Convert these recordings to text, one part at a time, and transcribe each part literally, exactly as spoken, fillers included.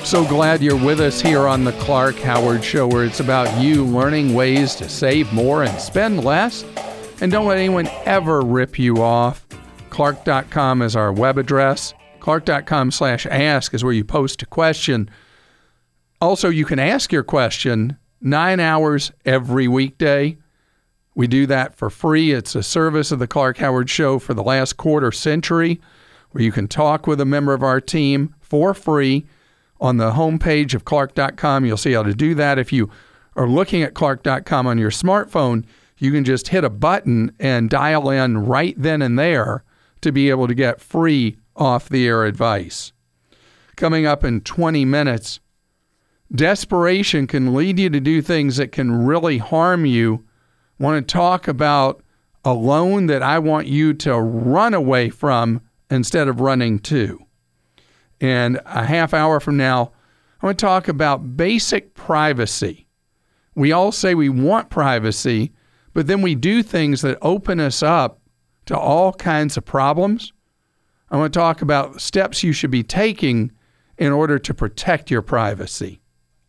So glad you're with us here on the Clark Howard Show, where it's about you learning ways to save more and spend less. And don't let anyone ever rip you off. Clark dot com is our web address. Clark dot com slash ask is where you post a question. Also, you can ask your question nine hours every weekday. We do that for free. It's a service of the Clark Howard Show for the last quarter century, where you can talk with a member of our team for free. On the homepage of Clark dot com, you'll see how to do that. If you are looking at Clark dot com on your smartphone, you can just hit a button and dial in right then and there to be able to get free off-the-air advice. Coming up in twenty minutes, desperation can lead you to do things that can really harm you. I want to talk about a loan that I want you to run away from instead of running to. And a half hour from now, I want to talk about basic privacy. We all say we want privacy, but then we do things that open us up to all kinds of problems. I want to talk about steps you should be taking in order to protect your privacy.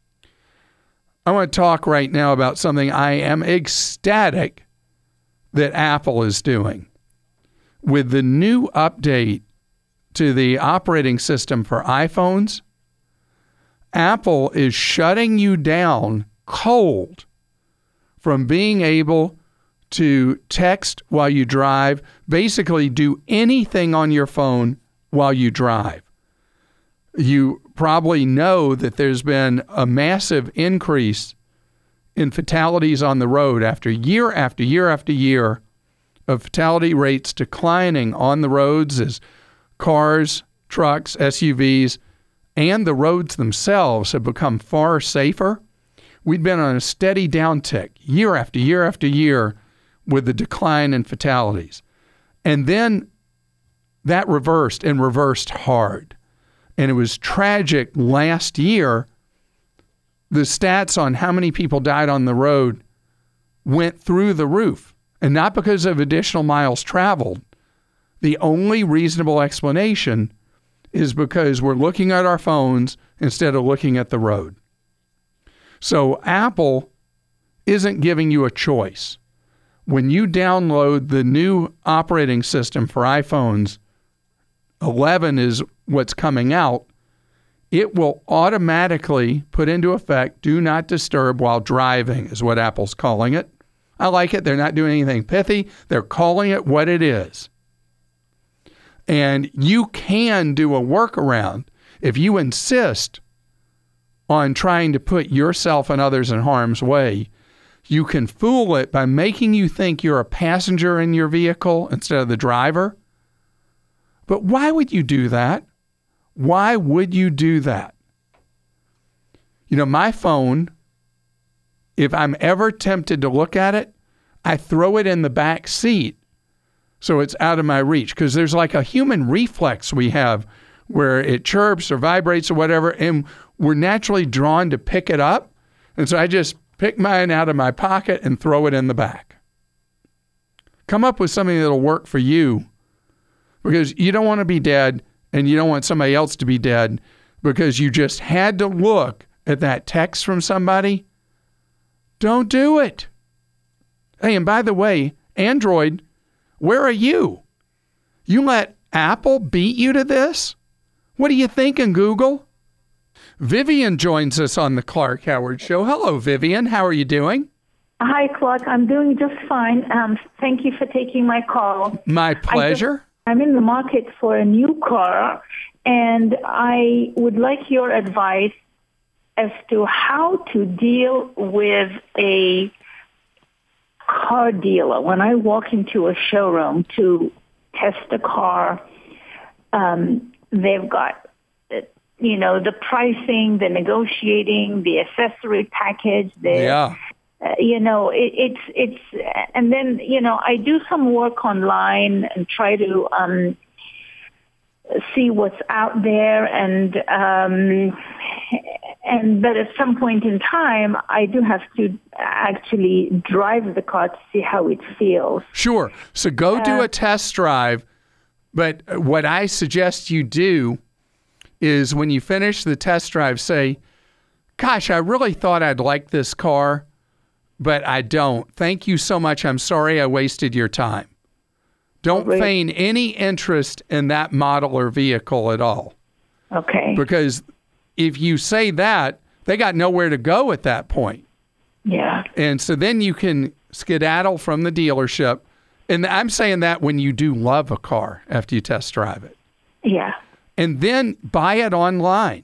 I want to talk right now about something I am ecstatic that Apple is doing. With the new update to the operating system for iPhones, Apple is shutting you down cold from being able to text while you drive, basically do anything on your phone while you drive. You probably know that there's been a massive increase in fatalities on the road after year after year after year of fatality rates declining on the roads as cars, trucks, S U Vs, and the roads themselves have become far safer. We've been on a steady downtick year after year after year with the decline in fatalities. And then that reversed and reversed hard. And it was tragic last year. The stats on how many people died on the road went through the roof, and not because of additional miles traveled. The only reasonable explanation is because we're looking at our phones instead of looking at the road. So Apple isn't giving you a choice. When you download the new operating system for iPhones, eleven is what's coming out, it will automatically put into effect do not disturb while driving, is what Apple's calling it. I like it. They're not doing anything pithy. They're calling it what it is. And you can do a workaround if you insist on trying to put yourself and others in harm's way. You can fool it by making you think you're a passenger in your vehicle instead of the driver. But why would you do that? Why would you do that? You know, my phone, if I'm ever tempted to look at it, I throw it in the back seat so it's out of my reach, because there's like a human reflex we have where it chirps or vibrates or whatever, and we're naturally drawn to pick it up. And so I just pick mine out of my pocket and throw it in the back. Come up with something that'll work for you, because you don't want to be dead and you don't want somebody else to be dead because you just had to look at that text from somebody. Don't do it. Hey, and by the way, Android, where are you? You let Apple beat you to this? What are you thinking, Google? Vivian joins us on the Clark Howard Show. Hello, Vivian. How are you doing? Hi, Clark. I'm doing just fine. Um, thank you for taking my call. My pleasure. Just, I'm in the market for a new car, and I would like your advice as to how to deal with a car dealer. When I walk into a showroom to test a car, um, they've got, you know, the pricing, the negotiating, the accessory package. The, yeah. Uh, you know, it, it's, it's, and then, you know, I do some work online and try to um, see what's out there. And, um, and, but at some point in time, I do have to actually drive the car to see how it feels. Sure. So go uh, do a test drive. But what I suggest you do is when you finish the test drive, say, gosh, I really thought I'd like this car, but I don't. Thank you so much. I'm sorry I wasted your time. Don't Great. feign any interest in that model or vehicle at all. Okay. Because if you say that, they got nowhere to go at that point. Yeah. And so then you can skedaddle from the dealership. And I'm saying that when you do love a car after you test drive it. Yeah. And then buy it online.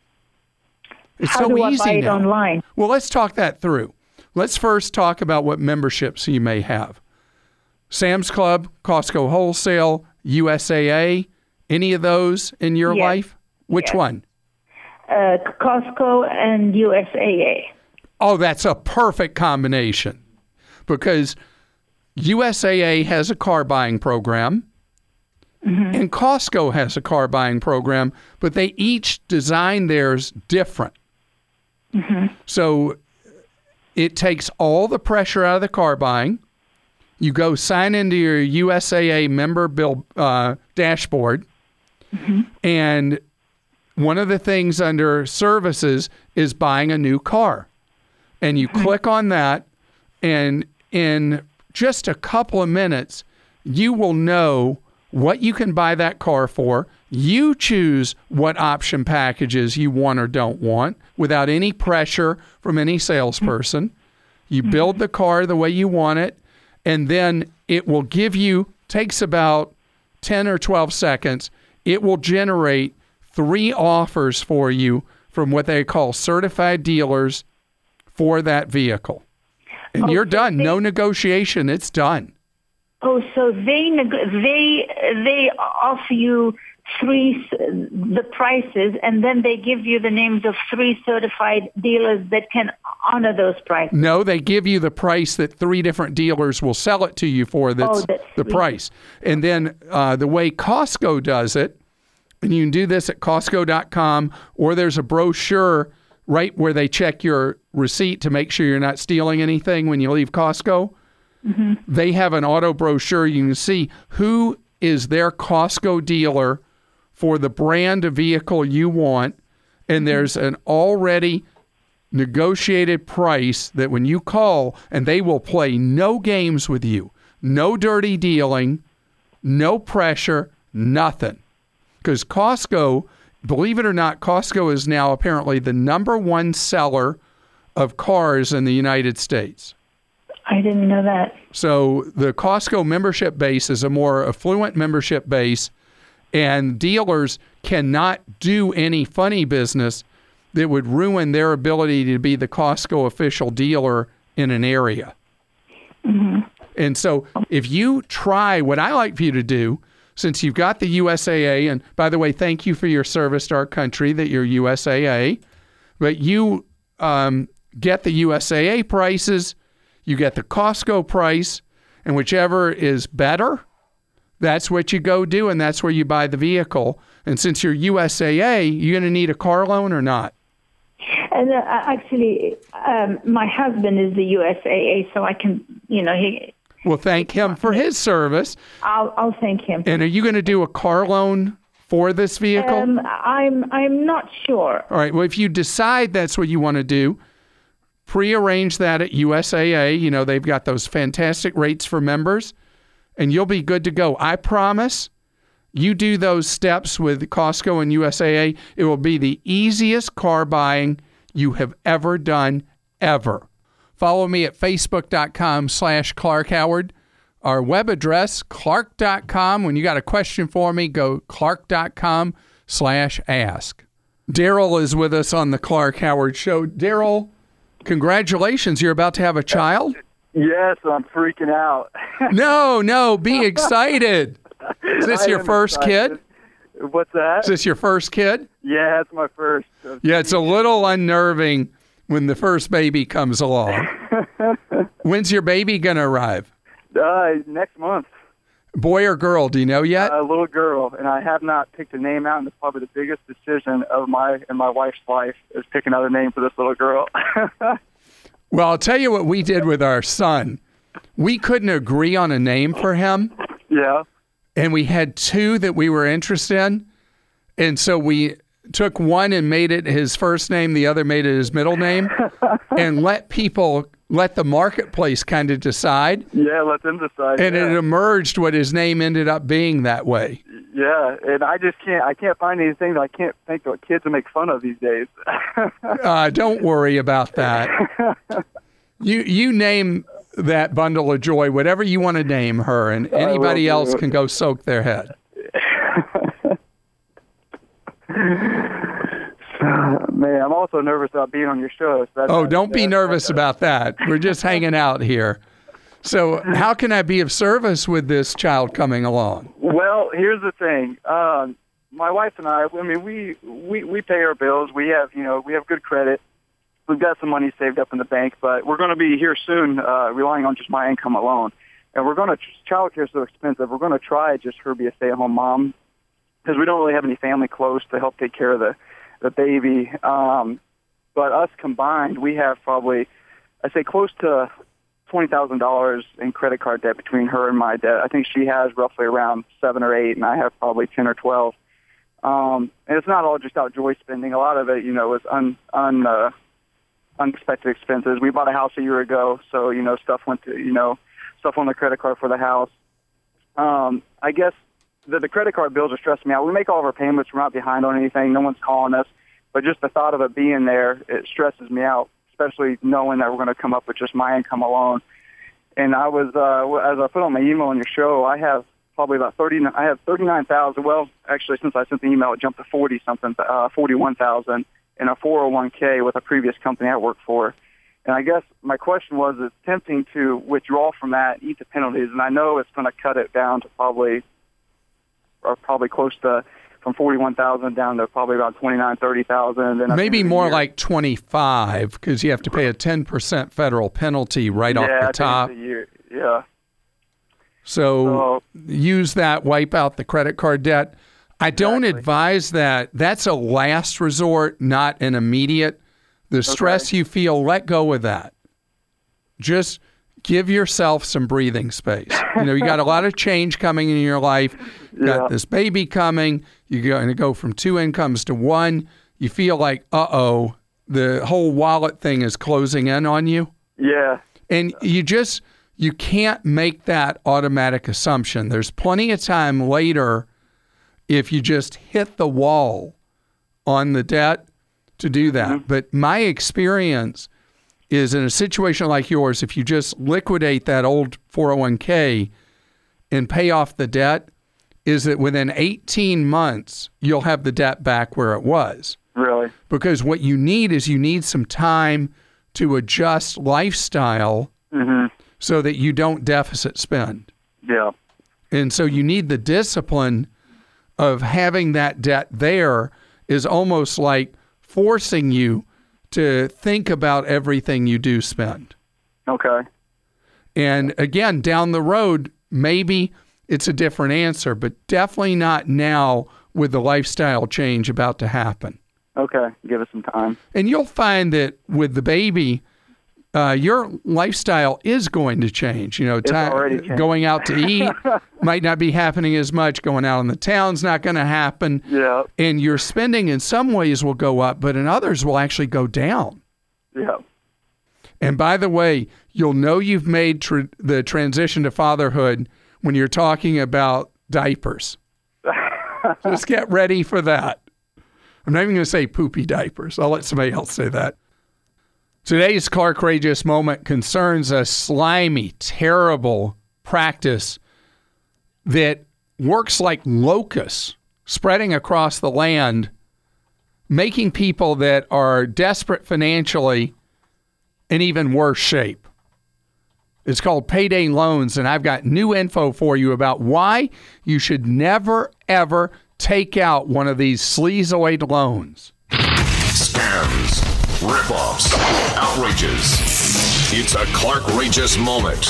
It's How so do I easy buy it now. online? Well, let's talk that through. Let's first talk about what memberships you may have. Sam's Club, Costco Wholesale, U S A A, any of those in your Yes. life? Which Yes. one? Uh, Costco and U S A A. Oh, that's a perfect combination because U S A A has a car buying program mm-hmm. and Costco has a car buying program, but they each design theirs different. Mm-hmm. So it takes all the pressure out of the car buying. You go sign into your U S A A member bill uh, dashboard, mm-hmm. and one of the things under services is buying a new car. And you mm-hmm. click on that, and in just a couple of minutes, you will know what you can buy that car for. You choose what option packages you want or don't want without any pressure from any salesperson. You build the car the way you want it, and then it will give you, takes about ten or twelve seconds, it will generate three offers for you from what they call certified dealers for that vehicle. And oh, you're so done. They, no negotiation. It's done. Oh, so they neg- they they offer you three the prices, and then they give you the names of three certified dealers that can honor those prices. No, they give you the price that three different dealers will sell it to you for. That's, oh, that's the three. price. And then uh, the way Costco does it, and you can do this at Costco dot com, or there's a brochure right where they check your receipt to make sure you're not stealing anything when you leave Costco. Mm-hmm. They have an auto brochure. You can see who is their Costco dealer for the brand of vehicle you want, and mm-hmm. there's an already negotiated price that when you call, and they will play no games with you, no dirty dealing, no pressure, nothing. Because Costco, believe it or not, Costco is now apparently the number one seller of cars in the United States. I didn't know that. So the Costco membership base is a more affluent membership base, and dealers cannot do any funny business that would ruin their ability to be the Costco official dealer in an area. Mm-hmm. And so if you try what I like for you to do, since you've got the U S A A, and by the way, thank you for your service to our country that you're U S A A, but you um, get the U S A A prices, you get the Costco price, and whichever is better, that's what you go do, and that's where you buy the vehicle. And since you're U S A A, you're going to need a car loan or not? And uh, actually, um, my husband is the U S A A, so I can, you know, he... Well, thank him for his service. I'll, I'll thank him. And are you going to do a car loan for this vehicle? Um, I'm, I'm not sure. All right. Well, if you decide that's what you want to do, prearrange that at U S A A. You know, they've got those fantastic rates for members, and you'll be good to go. I promise you do those steps with Costco and U S A A, it will be the easiest car buying you have ever done, ever. Follow me at facebook.com slash Clark Howard. Our web address, clark dot com. When you got a question for me, go clark.com slash ask. Daryl is with us on the Clark Howard Show. Daryl, congratulations. You're about to have a child? Yes, I'm freaking out. No, no, be excited. Is this I your am first excited. kid? What's that? Is this your first kid? Yeah, it's my first. Yeah, it's a little unnerving when the first baby comes along. When's your baby going to arrive? Uh, next month. Boy or girl, do you know yet? A little girl, and I have not picked a name out, and it's probably the biggest decision of my and my wife's life is pick another name for this little girl. Well, I'll tell you what we did with our son. We couldn't agree on a name for him. Yeah. And we had two that we were interested in. And so we took one and made it his first name, the other made it his middle name, and let people, let the marketplace kind of decide. Yeah, let them decide. And yeah. it emerged what his name ended up being that way. Yeah, and I just can't, I can't find anything that I can't think of kids to make fun of these days. uh, don't worry about that. You you name that bundle of joy, whatever you want to name her, and anybody else can go soak their head. Man, I'm also nervous about being on your show. So oh, don't be nervous about that. We're just hanging out here. So how can I be of service with this child coming along? Well, here's the thing. Um, my wife and I, I mean, we, we, we pay our bills. We have, you know, we have good credit. We've got some money saved up in the bank, but we're going to be here soon uh, relying on just my income alone. And we're going to, childcare is so expensive, we're going to try just her be a stay-at-home mom because we don't really have any family close to help take care of the, the baby. Um, but us combined, we have probably, I'd say close to twenty thousand dollars in credit card debt between her and my debt. I think she has roughly around seven or eight, and I have probably ten or twelve. Um, and it's not all just out joy spending. A lot of it, you know, is un, un, uh, unexpected expenses. We bought a house a year ago, so, you know, stuff went to, you know, stuff on the credit card for the house. Um, I guess the, the credit card bills are stressing me out. We make all of our payments. We're not behind on anything. No one's calling us. But just the thought of it being there, it stresses me out, especially knowing that we're going to come up with just my income alone. And I was, uh, as I put on my email on your show, I have probably about thirty. I have thirty-nine thousand. Well, actually, since I sent the email, it jumped to forty something, uh, forty-one thousand in a four oh one k with a previous company I worked for. And I guess my question was, it's tempting to withdraw from that, eat the penalties, and I know it's going to cut it down to probably, or probably close to, from forty-one thousand down to probably about twenty-nine, thirty thousand. Maybe more like twenty-five, because you have to pay a ten percent federal penalty right yeah, off the top. A year. Yeah. So so use that, wipe out the credit card debt. I don't exactly. advise that. That's a last resort, not an immediate. The stress okay. you feel, let go of that. Just give yourself some breathing space. You know, you got a lot of change coming in your life. You got yeah. this baby coming. You're going to go from two incomes to one. You feel like, uh-oh, the whole wallet thing is closing in on you. Yeah. And you just, you can't make that automatic assumption. There's plenty of time later if you just hit the wall on the debt to do that. Mm-hmm. But my experience is in a situation like yours, if you just liquidate that old four oh one k and pay off the debt, is that within eighteen months, you'll have the debt back where it was. Really? Because what you need is you need some time to adjust lifestyle mm-hmm. so that you don't deficit spend. Yeah. And so you need the discipline of having that debt there is almost like forcing you to think about everything you do spend. Okay. And again, down the road, maybe it's a different answer, but definitely not now with the lifestyle change about to happen. Okay. Give us some time. And you'll find that with the baby, uh, your lifestyle is going to change. You know, It's time, already changed. going out to eat might not be happening as much. Going out in the town's not going to happen. Yeah. And your spending in some ways will go up, but in others will actually go down. Yeah. And by the way, you'll know you've made tr- the transition to fatherhood when you're talking about diapers. Just get ready for that. I'm not even going to say poopy diapers. I'll let somebody else say that. Today's Clark Rageous Moment concerns a slimy, terrible practice that works like locusts spreading across the land, making people that are desperate financially in even worse shape. It's called payday loans, and I've got new info for you about why you should never, ever take out one of these sleazoid loans. Scams, rip-offs, outrages. It's a Clark Rageous Moment.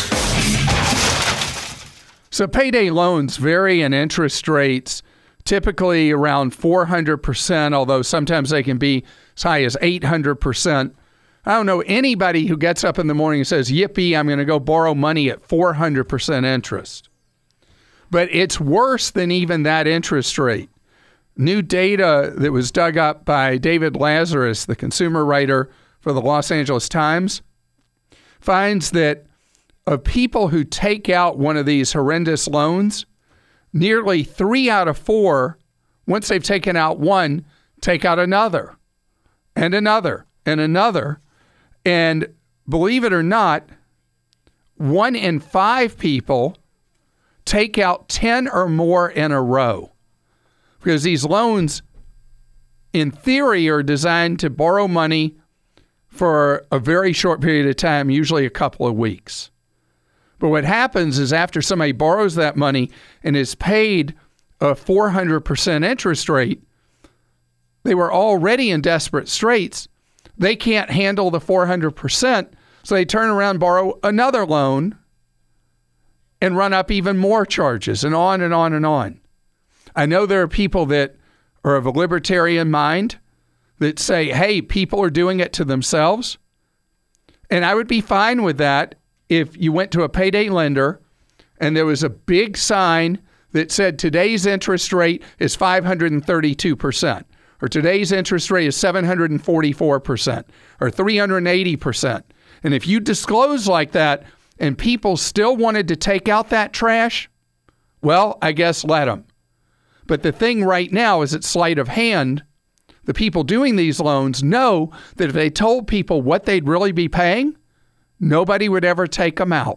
So payday loans vary in interest rates, typically around four hundred percent, although sometimes they can be as high as eight hundred percent. I don't know anybody who gets up in the morning and says, yippee, I'm going to go borrow money at four hundred percent interest. But it's worse than even that interest rate. New data that was dug up by David Lazarus, the consumer writer for the Los Angeles Times, finds that of people who take out one of these horrendous loans, nearly three out of four, once they've taken out one, take out another and another and another. And believe it or not, one in five people take out ten or more in a row, because these loans, in theory, are designed to borrow money for a very short period of time, usually a couple of weeks. But what happens is after somebody borrows that money and is paid a four hundred percent interest rate, they were already in desperate straits. They can't handle the four hundred percent, so they turn around and borrow another loan and run up even more charges, and on and on and on. I know there are people that are of a libertarian mind that say, hey, people are doing it to themselves. And I would be fine with that if you went to a payday lender and there was a big sign that said today's interest rate is five hundred thirty-two percent, or today's interest rate is seven hundred forty-four percent, or three hundred eighty percent. And if you disclose like that and people still wanted to take out that trash, well, I guess let them. But the thing right now is it's sleight of hand. The people doing these loans know that if they told people what they'd really be paying, nobody would ever take them out.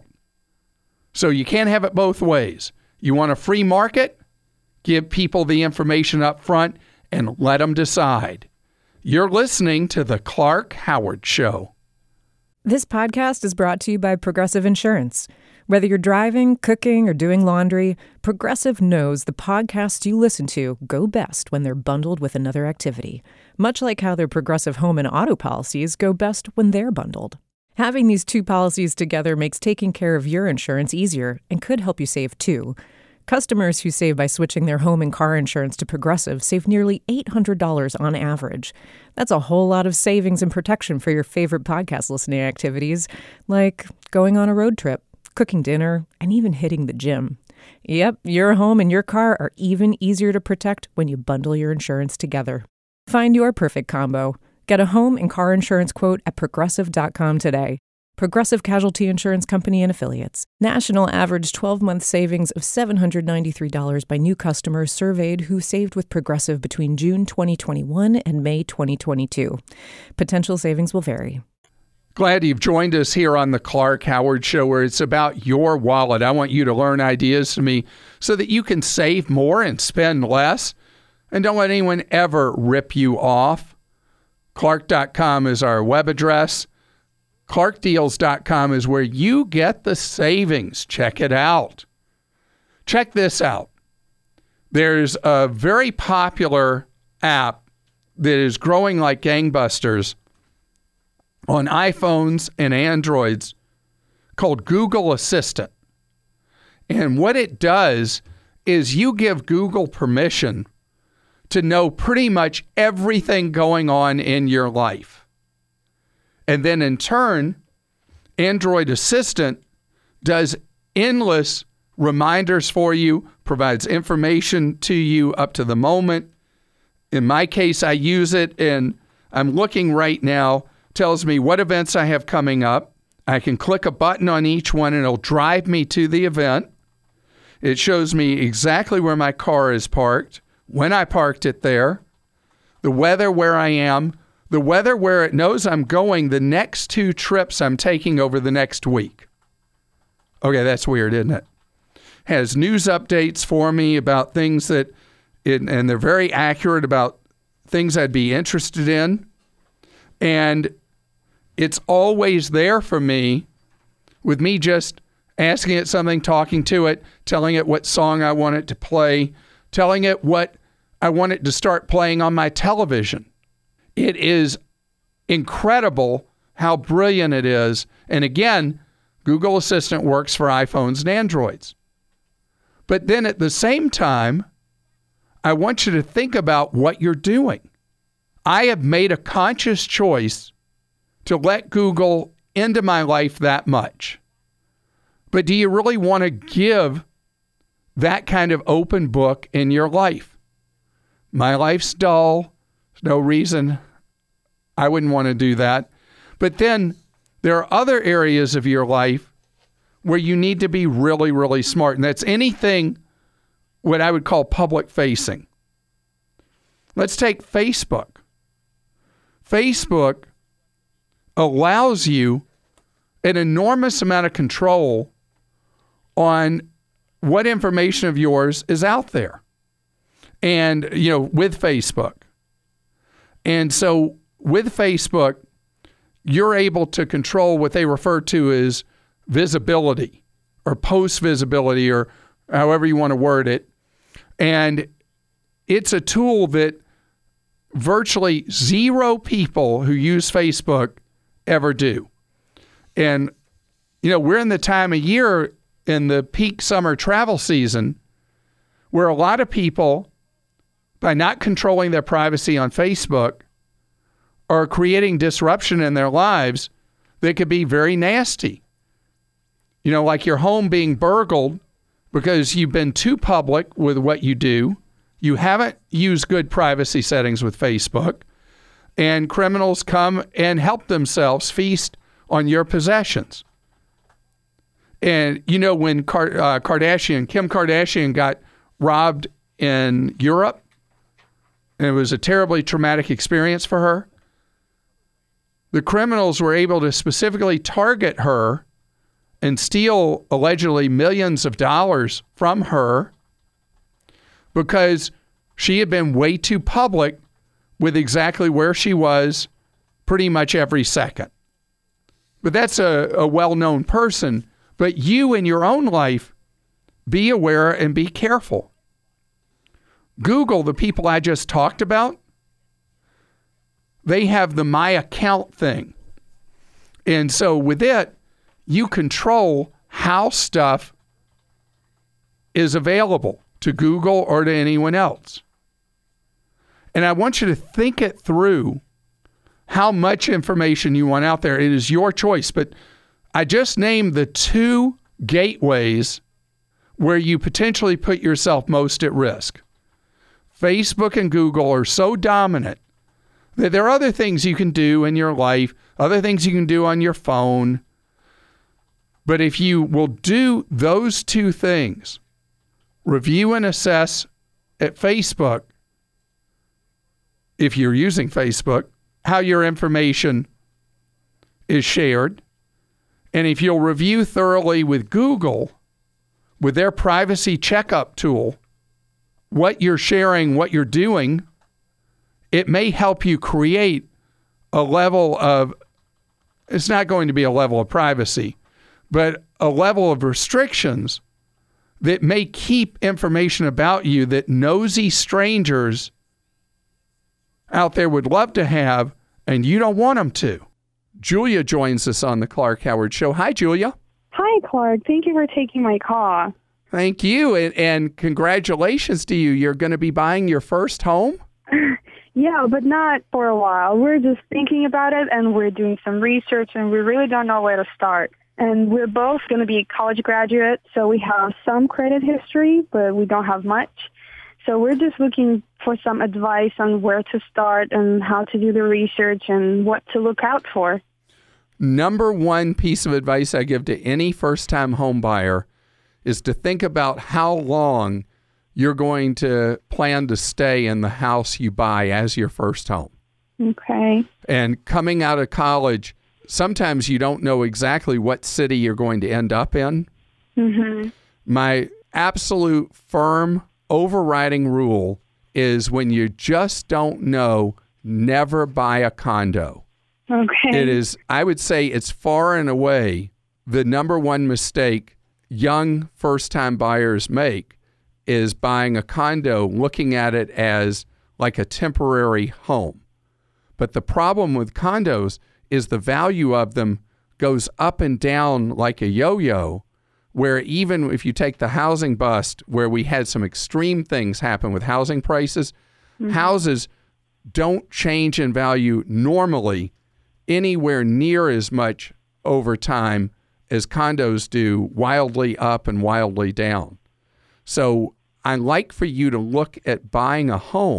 So you can't have it both ways. You want a free market? Give people the information up front and let them decide. You're listening to The Clark Howard Show. This podcast is brought to you by Progressive Insurance. Whether you're driving, cooking, or doing laundry, Progressive knows the podcasts you listen to go best when they're bundled with another activity, much like how their Progressive home and auto policies go best when they're bundled. Having these two policies together makes taking care of your insurance easier and could help you save too. Customers who save by switching their home and car insurance to Progressive save nearly eight hundred dollars on average. That's a whole lot of savings and protection for your favorite podcast listening activities, like going on a road trip, cooking dinner, and even hitting the gym. Yep, your home and your car are even easier to protect when you bundle your insurance together. Find your perfect combo. Get a home and car insurance quote at progressive dot com today. Progressive Casualty Insurance Company and Affiliates. National average twelve-month savings of seven hundred ninety-three dollars by new customers surveyed who saved with Progressive between June twenty twenty-one and May twenty twenty-two. Potential savings will vary. Glad you've joined us here on the Clark Howard Show, where it's about your wallet. I want you to learn ideas from me so that you can save more and spend less. And don't let anyone ever rip you off. Clark dot com is our web address. Clark Deals dot com is where you get the savings. Check it out. Check this out. There's a very popular app that is growing like gangbusters on iPhones and Androids called Google Assistant. And what it does is you give Google permission to know pretty much everything going on in your life. And then in turn, Android Assistant does endless reminders for you, provides information to you up to the moment. In my case, I use it and I'm looking right now, tells me what events I have coming up. I can click a button on each one and it'll drive me to the event. It shows me exactly where my car is parked, when I parked it there, the weather where I am, the weather where it knows I'm going the next two trips I'm taking over the next week. Okay, that's weird, isn't it? Has news updates for me about things that, it, and they're very accurate about things I'd be interested in. And it's always there for me with me just asking it something, talking to it, telling it what song I want it to play, telling it what I want it to start playing on my television. It is incredible how brilliant it is. And again, Google Assistant works for iPhones and Androids. But then at the same time, I want you to think about what you're doing. I have made a conscious choice to let Google into my life that much. But do you really want to give that kind of open book in your life? My life's dull. There's no reason I wouldn't want to do that. But then there are other areas of your life where you need to be really, really smart. And that's anything what I would call public facing. Let's take Facebook. Facebook allows you an enormous amount of control on what information of yours is out there. And, you know, with Facebook. And so with Facebook, you're able to control what they refer to as visibility or post visibility or however you want to word it. And it's a tool that virtually zero people who use Facebook ever do. And, you know, we're in the time of year in the peak summer travel season where a lot of people, by not controlling their privacy on Facebook, are creating disruption in their lives that could be very nasty. You know, like your home being burgled because you've been too public with what you do. You haven't used good privacy settings with Facebook, and criminals come and help themselves feast on your possessions. And, you know, when Car- uh, Kardashian, Kim Kardashian got robbed in Europe, and it was a terribly traumatic experience for her, the criminals were able to specifically target her and steal allegedly millions of dollars from her because she had been way too public with exactly where she was pretty much every second. But that's a, a well-known person. But you in your own life, be aware and be careful. Google, the people I just talked about, they have the My Account thing. And so with it, you control how stuff is available to Google or to anyone else. And I want you to think it through how much information you want out there. It is your choice. But I just named the two gateways where you potentially put yourself most at risk. Facebook and Google are so dominant that there are other things you can do in your life, other things you can do on your phone. But if you will do those two things, review and assess at Facebook, if you're using Facebook, how your information is shared. And if you'll review thoroughly with Google, with their privacy checkup tool, what you're sharing, what you're doing, it may help you create a level of, it's not going to be a level of privacy, but a level of restrictions that may keep information about you that nosy strangers out there would love to have, and you don't want them to. Julia joins us on the Clark Howard Show. Hi, Julia. Hi, Clark. Thank you for taking my call. Thank you, and, and congratulations to you. You're going to be buying your first home? Yeah, but not for a while. We're just thinking about it, and we're doing some research, and we really don't know where to start. And we're both going to be college graduates, so we have some credit history, but we don't have much. So we're just looking for some advice on where to start and how to do the research and what to look out for. Number one piece of advice I give to any first-time home buyer is to think about how long you're going to plan to stay in the house you buy as your first home. Okay. And coming out of college, sometimes you don't know exactly what city you're going to end up in. Mm-hmm. My absolute firm overriding rule is when you just don't know, never buy a condo. Okay. It is, I would say it's far and away the number one mistake young first-time buyers make is buying a condo, looking at it as like a temporary home. But the problem with condos is the value of them goes up and down like a yo-yo, where even if you take the housing bust, where we had some extreme things happen with housing prices, mm-hmm. houses don't change in value normally anywhere near as much over time as condos do, wildly up and wildly down. So I like for you to look at buying a home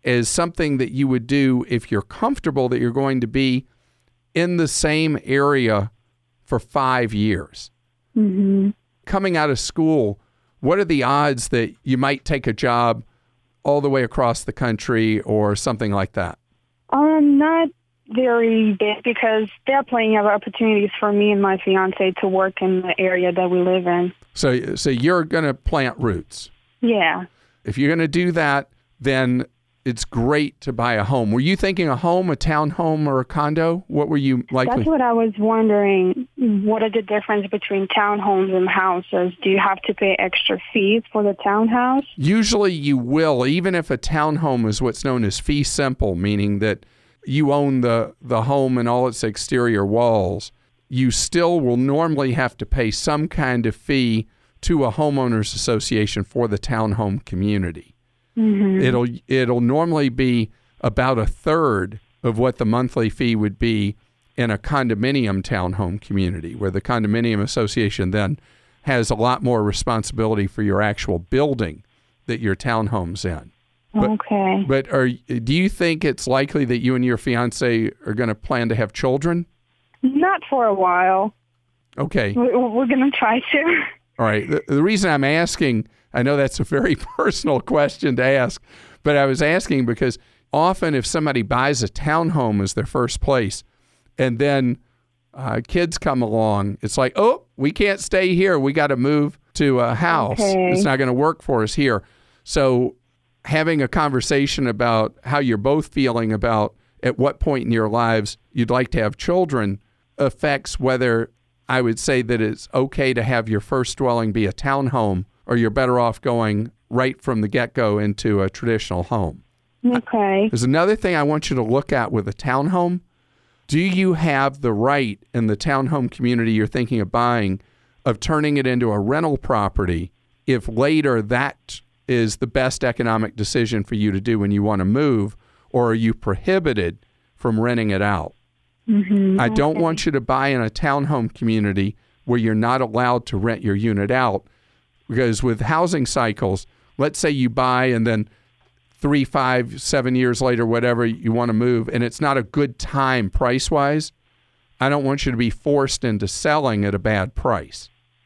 as something that you would do if you're comfortable that you're going to be in the same area for five years. Mm-hmm. Coming out of school, what are the odds that you might take a job all the way across the country or something like that? Um, not very big because there are plenty of opportunities for me and my fiance to work in the area that we live in. So, so you're going to plant roots. Yeah. If you're going to do that, then it's great to buy a home. Were you thinking a home, a townhome, or a condo? What were you likely? That's what I was wondering. What are the difference between townhomes and houses? Do you have to pay extra fees for the townhouse? Usually you will, even if a townhome is what's known as fee simple, meaning that you own the, the home and all its exterior walls. You still will normally have to pay some kind of fee to a homeowners association for the townhome community. Mm-hmm. It'll it'll normally be about a third of what the monthly fee would be in a condominium townhome community, where the condominium association then has a lot more responsibility for your actual building that your townhome's in. But, okay. But are do you think it's likely that you and your fiance are going to plan to have children? Not for a while. Okay. We're going to try to. All right. The, the reason I'm asking, I know that's a very personal question to ask, but I was asking because often if somebody buys a townhome as their first place and then uh, kids come along, it's like, oh, we can't stay here. We got to move to a house. Okay. It's not going to work for us here. So having a conversation about how you're both feeling about at what point in your lives you'd like to have children affects whether I would say that it's okay to have your first dwelling be a townhome or you're better off going right from the get-go into a traditional home. Okay. There's another thing I want you to look at with a townhome. Do you have the right in the townhome community you're thinking of buying of turning it into a rental property if later that is the best economic decision for you to do when you want to move, or are you prohibited from renting it out? Mm-hmm. I don't okay. want you to buy in a townhome community where you're not allowed to rent your unit out, because with housing cycles, let's say you buy and then three, five, seven years later, whatever, you want to move, and it's not a good time price-wise, I don't want you to be forced into selling at a bad price.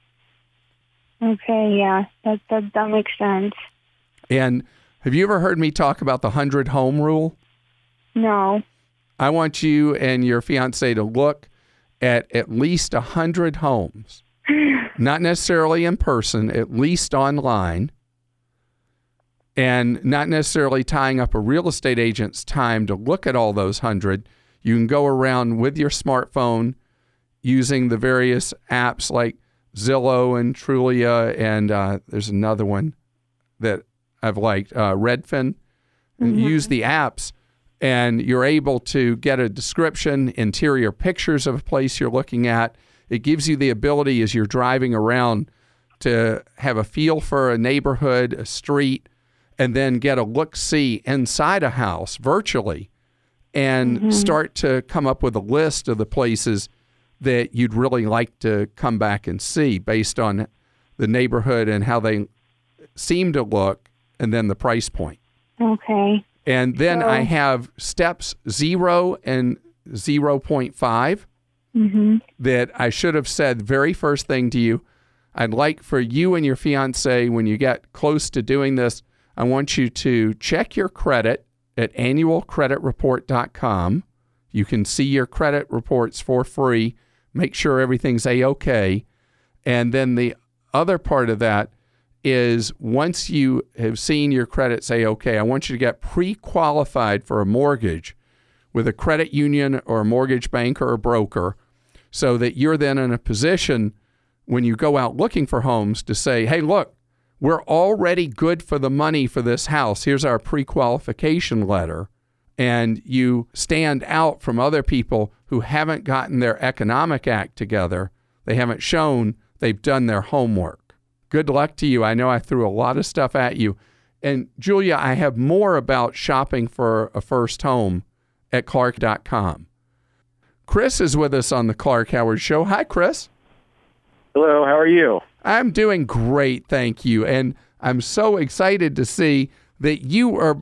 Okay, yeah, that that, that makes sense. And have you ever heard me talk about the hundred home rule? No. I want you and your fiance to look at at least one hundred homes, not necessarily in person, at least online, and not necessarily tying up a real estate agent's time to look at all those one hundred. You can go around with your smartphone using the various apps like Zillow and Trulia, and uh, there's another one that I've liked, uh, Redfin. Mm-hmm. Use the apps, and you're able to get a description, interior pictures of a place you're looking at. It gives you the ability as you're driving around to have a feel for a neighborhood, a street, and then get a look-see inside a house virtually and mm-hmm. start to come up with a list of the places that you'd really like to come back and see based on the neighborhood and how they seem to look, and then the price point. Okay. And then so, I have steps zero and zero point five mm-hmm. that I should have said very first thing to you. I'd like for you and your fiance, when you get close to doing this, I want you to check your credit at annual credit report dot com. You can see your credit reports for free. Make sure everything's A-okay. And then the other part of that is once you have seen your credit say, okay, I want you to get pre-qualified for a mortgage with a credit union or a mortgage banker or broker so that you're then in a position when you go out looking for homes to say, hey, look, we're already good for the money for this house. Here's our pre-qualification letter. And you stand out from other people who haven't gotten their economic act together. They haven't shown they've done their homework. Good luck to you. I know I threw a lot of stuff at you. And Julia, I have more about shopping for a first home at Clark dot com. Chris is with us on the Clark Howard Show. Hi, Chris. Hello, how are you? I'm doing great, thank you. And I'm so excited to see that you are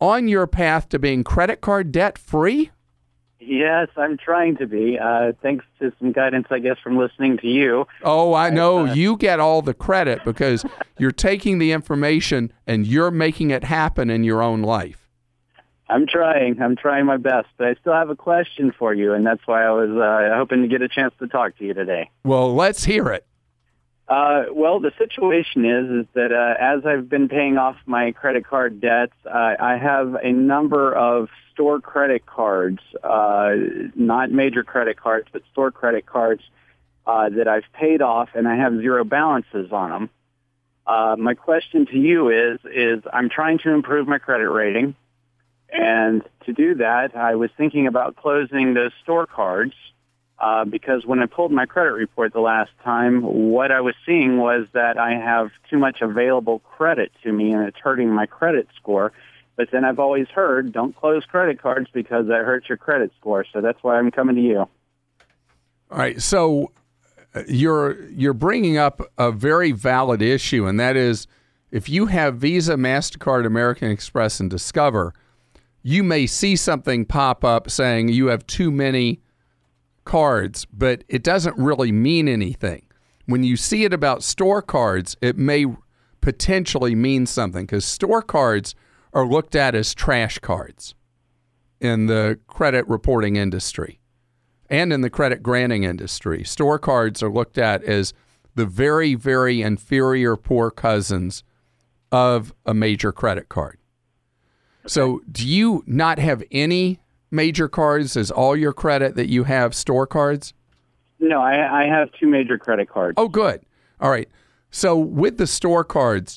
on your path to being credit card debt free? Yes, I'm trying to be. Uh, thanks to some guidance, I guess, from listening to you. Oh, I know. Uh, you get all the credit because you're taking the information and you're making it happen in your own life. I'm trying. I'm trying my best. But I still have a question for you, and that's why I was uh, hoping to get a chance to talk to you today. Well, let's hear it. Uh, well, the situation is, is that uh, as I've been paying off my credit card debts, uh, I have a number of store credit cards, uh, not major credit cards, but store credit cards uh, that I've paid off, and I have zero balances on them. Uh, my question to you is, is I'm trying to improve my credit rating, and to do that, I was thinking about closing those store cards. Uh, because when I pulled my credit report the last time, what I was seeing was that I have too much available credit to me, and it's hurting my credit score. But then I've always heard, don't close credit cards because that hurts your credit score. So that's why I'm coming to you. All right. So you're you're bringing up a very valid issue, and that is if you have Visa, MasterCard, American Express, and Discover, you may see something pop up saying you have too many cards, but it doesn't really mean anything. When you see it about store cards, it may potentially mean something because store cards are looked at as trash cards in the credit reporting industry and in the credit granting industry. Store cards are looked at as the very, very inferior poor cousins of a major credit card. Okay. So do you not have any major cards? Is all your credit that you have store cards? No, I, I have two major credit cards. Oh, good. All right. So with the store cards,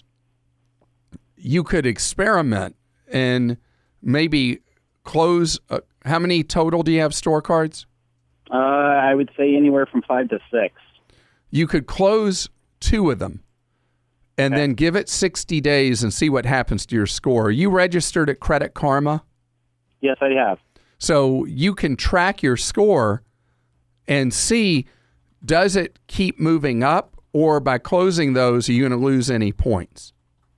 you could experiment and maybe close. Uh, how many total do you have store cards? Uh, I would say anywhere from five to six. You could close two of them and okay. then give it sixty days and see what happens to your score. Are you registered at Credit Karma? Yes, I have. So you can track your score and see, does it keep moving up, or by closing those, are you going to lose any points?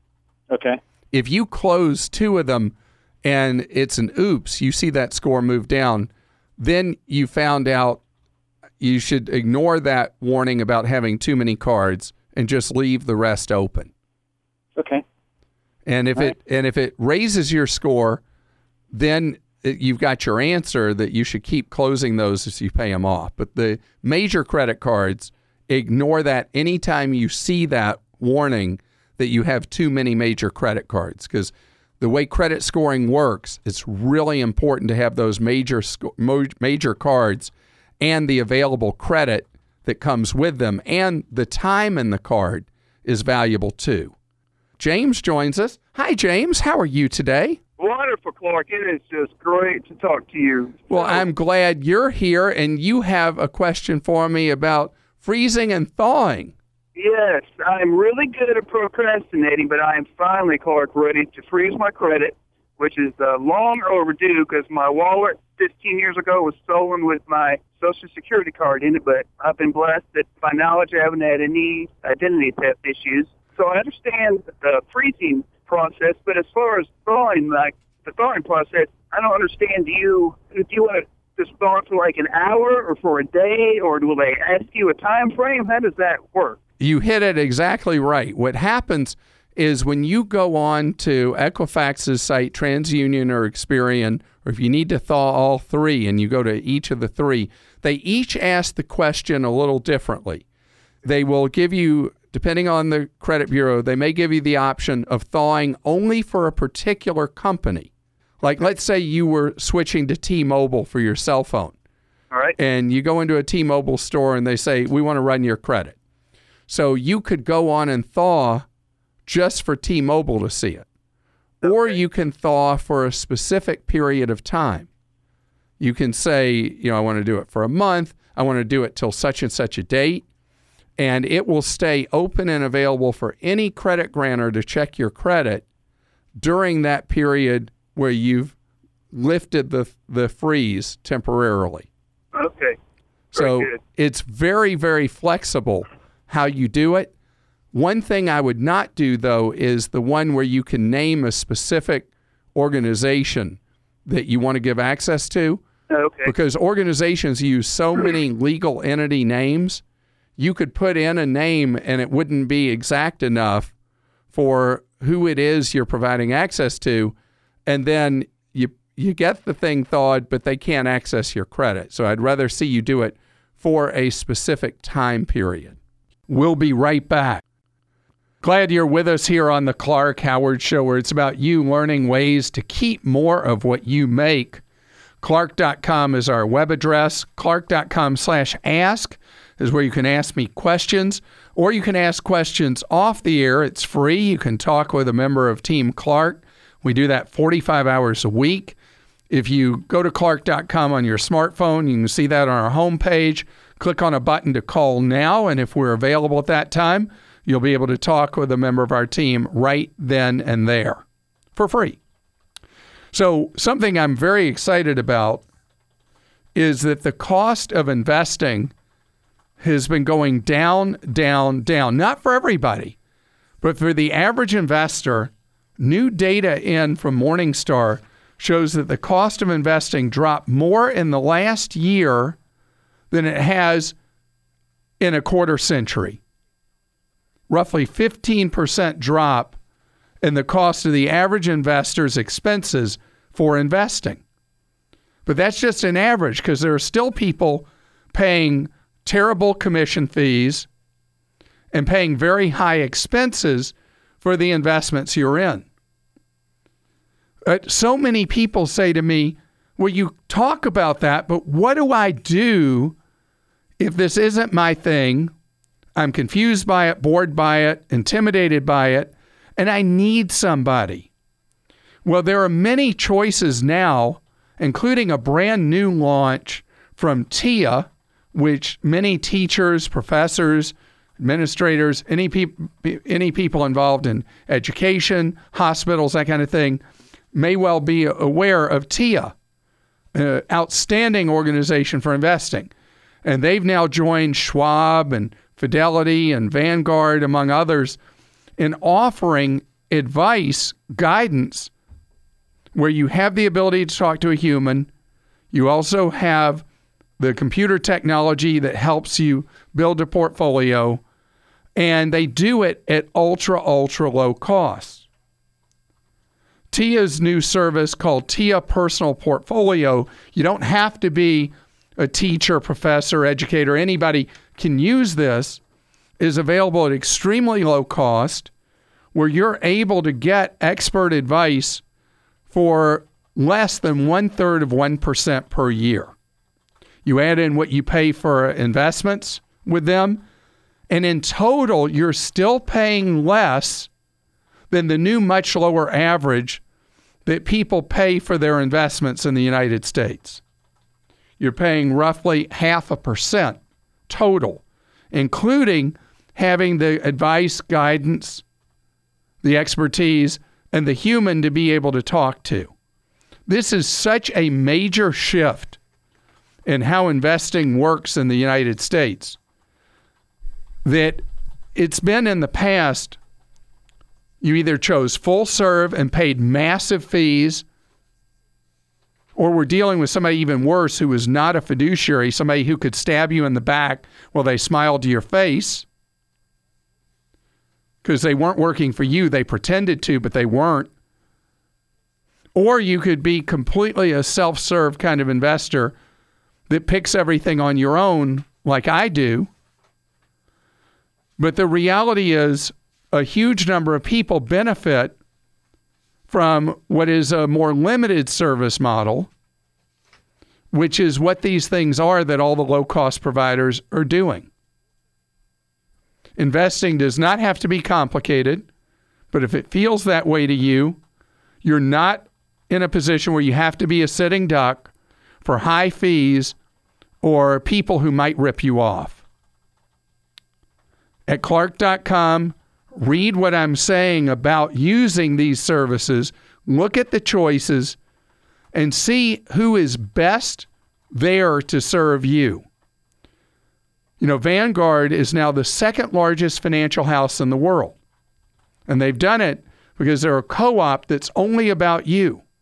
Okay. If you close two of them and it's an oops, you see that score move down, then you found out you should ignore that warning about having too many cards and just leave the rest open. Okay. And if All it right. and if it raises your score, then you've got your answer that you should keep closing those as you pay them off. But the major credit cards, ignore that anytime you see that warning that you have too many major credit cards, because the way credit scoring works, it's really important to have those major sco- major cards and the available credit that comes with them, and the time in the card is valuable too. James joins us. Hi, James. How are you today? Wonderful, Clark. It is just great to talk to you. Well, I'm glad you're here, and you have a question for me about freezing and thawing. Yes, I'm really good at procrastinating, but I am finally, Clark, ready to freeze my credit, which is uh, long overdue because my wallet fifteen years ago was stolen with my Social Security card in it, but I've been blessed that by knowledge I haven't had any identity theft issues. So I understand the freezing process, but as far as thawing, like the thawing process, I don't understand. Do you, do you want to just thaw for like an hour or for a day, or will they ask you a time frame? How does that work? You hit it exactly right. What happens is when you go on to Equifax's site, TransUnion or Experian, or if you need to thaw all three and you go to each of the three, they each ask the question a little differently. They will give you, depending on the credit bureau, they may give you the option of thawing only for a particular company. Like, let's say you were switching to T-Mobile for your cell phone. All right. And you go into a T-Mobile store and they say, we want to run your credit. So you could go on and thaw just for T-Mobile to see it. Okay. Or you can thaw for a specific period of time. You can say, you know, I want to do it for a month. I want to do it till such and such a date. And it will stay open and available for any credit grantor to check your credit during that period where you've lifted the the freeze temporarily. Okay. Very so good. It's very, very flexible how you do it. One thing I would not do, though, is the one where you can name a specific organization that you want to give access to. Okay. Because organizations use so many legal entity names, you could put in a name and it wouldn't be exact enough for who it is you're providing access to, and then you you get the thing thawed, but they can't access your credit. So I'd rather see you do it for a specific time period. We'll be right back. Glad you're with us here on the Clark Howard Show, where it's about you learning ways to keep more of what you make. Clark dot com is our web address. Clark dot com slash ask is where you can ask me questions, or you can ask questions off the air. It's free. You can talk with a member of Team Clark. We do that forty-five hours a week. If you go to Clark dot com on your smartphone, you can see that on our homepage. Click on a button to call now, and if we're available at that time, you'll be able to talk with a member of our team right then and there for free. So something I'm very excited about is that the cost of investing has been going down, down, down. Not for everybody, but for the average investor. New data in from Morningstar shows that the cost of investing dropped more in the last year than it has in a quarter century. Roughly fifteen percent drop in the cost of the average investor's expenses for investing. But that's just an average, because there are still people paying terrible commission fees and paying very high expenses for the investments you're in. Uh, so many people say to me, well, you talk about that, but what do I do if this isn't my thing? I'm confused by it, bored by it, intimidated by it, and I need somebody. Well, there are many choices now, including a brand new launch from T I A, which many teachers, professors, administrators, any, peop- any people involved in education, hospitals, that kind of thing, may well be aware of T I A, an outstanding organization for investing. And they've now joined Schwab and Fidelity and Vanguard, among others, in offering advice, guidance, where you have the ability to talk to a human. You also have the computer technology that helps you build a portfolio, and they do it at ultra, ultra low cost. T I A's new service called T I A Personal Portfolio, you don't have to be a teacher, professor, educator, anybody can use this, is available at extremely low cost, where you're able to get expert advice for less than one third of one percent per year. You add in what you pay for investments with them, and in total, you're still paying less than the new much lower average that people pay for their investments in the United States. You're paying roughly half a percent total, including having the advice, guidance, the expertise, and the human to be able to talk to. This is such a major shift in how investing works in the United States that it's been in the past, you either chose full serve and paid massive fees, or were dealing with somebody even worse who was not a fiduciary, somebody who could stab you in the back while they smiled to your face because they weren't working for you. They pretended to, but they weren't. Or you could be completely a self-serve kind of investor that picks everything on your own like I do. But the reality is a huge number of people benefit from what is a more limited service model, which is what these things are that all the low-cost providers are doing. Investing does not have to be complicated, but if it feels that way to you, you're not in a position where you have to be a sitting duck for high fees or people who might rip you off. At Clark dot com, read what I'm saying about using these services, look at the choices, and see who is best there to serve you. You know, Vanguard is now the second largest financial house in the world. And they've done it because they're a co-op that's only about you.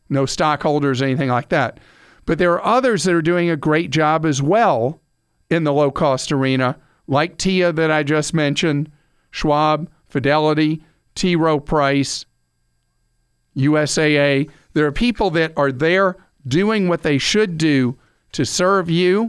no stockholders, anything like that. But there are others that are doing a great job as well in the low-cost arena, like T I A that I just mentioned, Schwab, Fidelity, T. Rowe Price, U S A A. There are people that are there doing what they should do to serve you.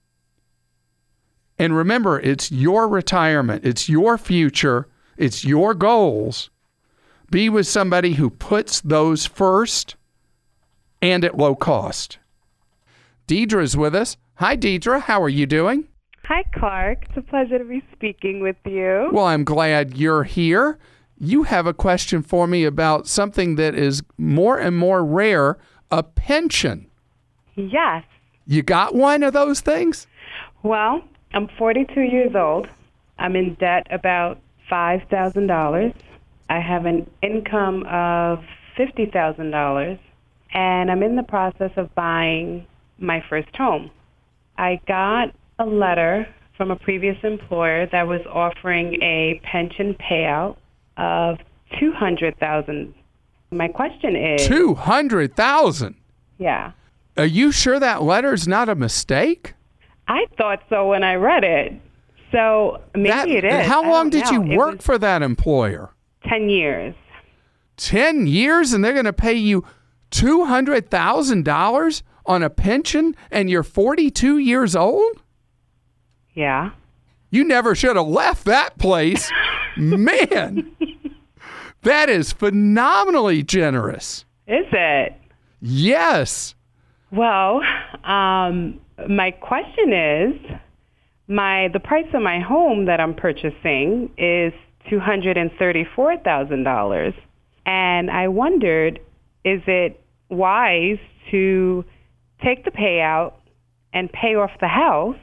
And remember, it's your retirement. It's your future. It's your goals. Be with somebody who puts those first and at low cost. Deidre's with us. Hi, Deidre. How are you doing? Hi, Clark. It's a pleasure to be speaking with you. Well, I'm glad you're here. You have a question for me about something that is more and more rare, a pension. Yes. You got one of those things? Well, I'm forty-two years old. I'm in debt about five thousand dollars. I have an income of fifty thousand dollars, and I'm in the process of buying my first home. I got a letter from a previous employer that was offering a pension payout of two hundred thousand dollars. My question is... two hundred thousand dollars? Yeah. Are you sure that letter's not a mistake? I thought so when I read it. So maybe that, it is. How long did know. you It work for that employer? ten years. ten years, and they're going to pay you two hundred thousand dollars on a pension, and you're forty-two years old? Yeah. You never should have left that place. Man, that is phenomenally generous. Is it? Yes. Well, um, my question is, my the price of my home that I'm purchasing is two hundred thirty-four thousand dollars. And I wondered, is it wise to take the payout and pay off the house,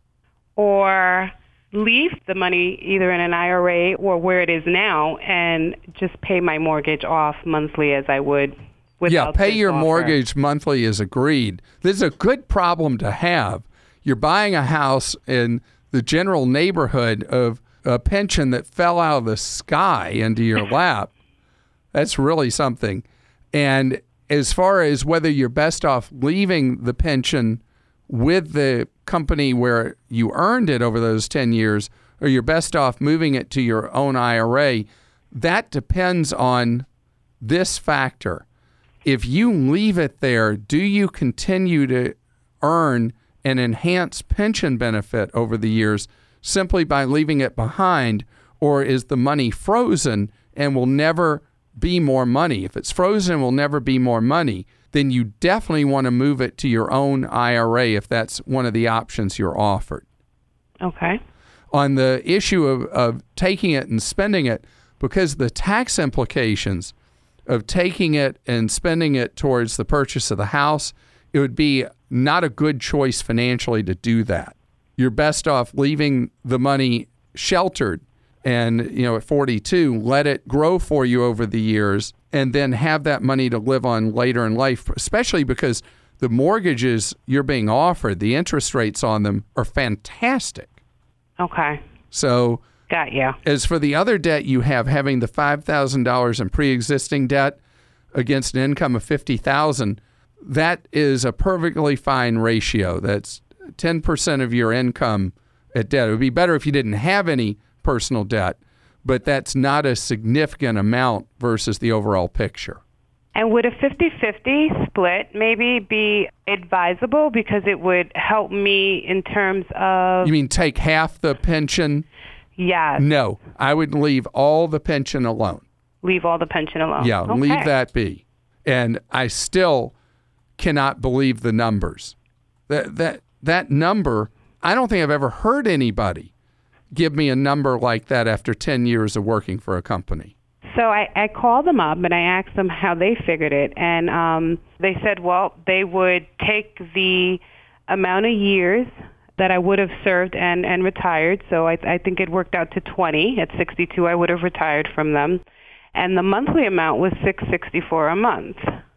or leave the money either in an I R A or where it is now and just pay my mortgage off monthly as I would without Yeah, pay this your offer? mortgage monthly is agreed. This is a good problem to have. You're buying a house in the general neighborhood of a pension that fell out of the sky into your lap. That's really something. And as far as whether you're best off leaving the pension with the company where you earned it over those ten years, or you're best off moving it to your own I R A, that depends on this factor. If you leave it there, do you continue to earn an enhanced pension benefit over the years simply by leaving it behind, or is the money frozen and will never be more money? If it's frozen and will never be more money, then you definitely want to move it to your own I R A if that's one of the options you're offered. Okay. On the issue of, of taking it and spending it, because the tax implications of taking it and spending it towards the purchase of the house, it would be not a good choice financially to do that. You're best off leaving the money sheltered and, you know, at forty-two, let it grow for you over the years and then have that money to live on later in life, especially because the mortgages you're being offered, the interest rates on them are fantastic. Okay. So got you. As for the other debt you have, having the five thousand dollars in pre-existing debt against an income of fifty thousand dollars, that is a perfectly fine ratio. That's ten percent of your income at debt. It would be better if you didn't have any personal debt, but that's not a significant amount versus the overall picture. And would a fifty-fifty split maybe be advisable, because it would help me in terms of... You mean take half the pension? Yes. No, I would leave all the pension alone. Leave all the pension alone. Yeah, okay. Leave that be. And I still cannot believe the numbers. That that that number, I don't think I've ever heard anybody give me a number like that after ten years of working for a company. So I, I called them up and I asked them how they figured it. And um, they said, well, they would take the amount of years that I would have served and, and retired. So I, I think it worked out to twenty. At sixty-two, I would have retired from them. And the monthly amount was six hundred sixty-four dollars a month.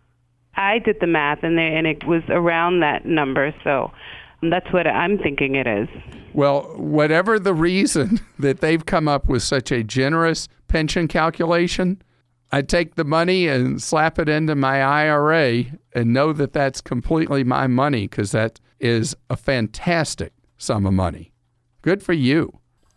I did the math, and, they, and it was around that number. So that's what I'm thinking it is. Well, whatever the reason that they've come up with such a generous pension calculation, I take the money and slap it into my I R A and know that that's completely my money because that is a fantastic sum of money. Good for you.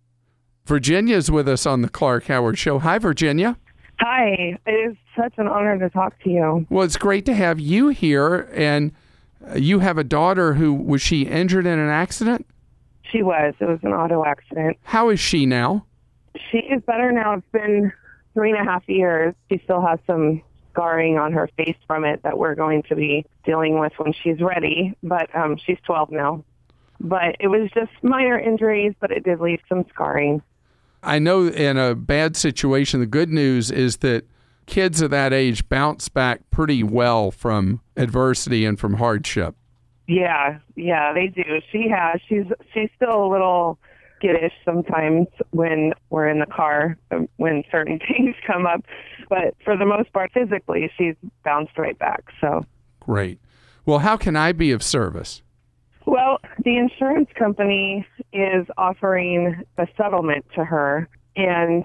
Virginia's with us on the Clark Howard Show. Hi, Virginia. Hi. It is such an honor to talk to you. Well, it's great to have you here. And you have a daughter who, was she injured in an accident? She was. It was an auto accident. How is she now? She is better now. It's been three and a half years. She still has some scarring on her face from it that we're going to be dealing with when she's ready. But um, she's twelve now. But it was just minor injuries, but it did leave some scarring. I know in a bad situation, the good news is that kids of that age bounce back pretty well from adversity and from hardship. Yeah, yeah, they do. She has. She's she's still a little skittish sometimes when we're in the car, when certain things come up. But for the most part, physically, she's bounced right back. So great. Well, how can I be of service? Well, the insurance company is offering a settlement to her, and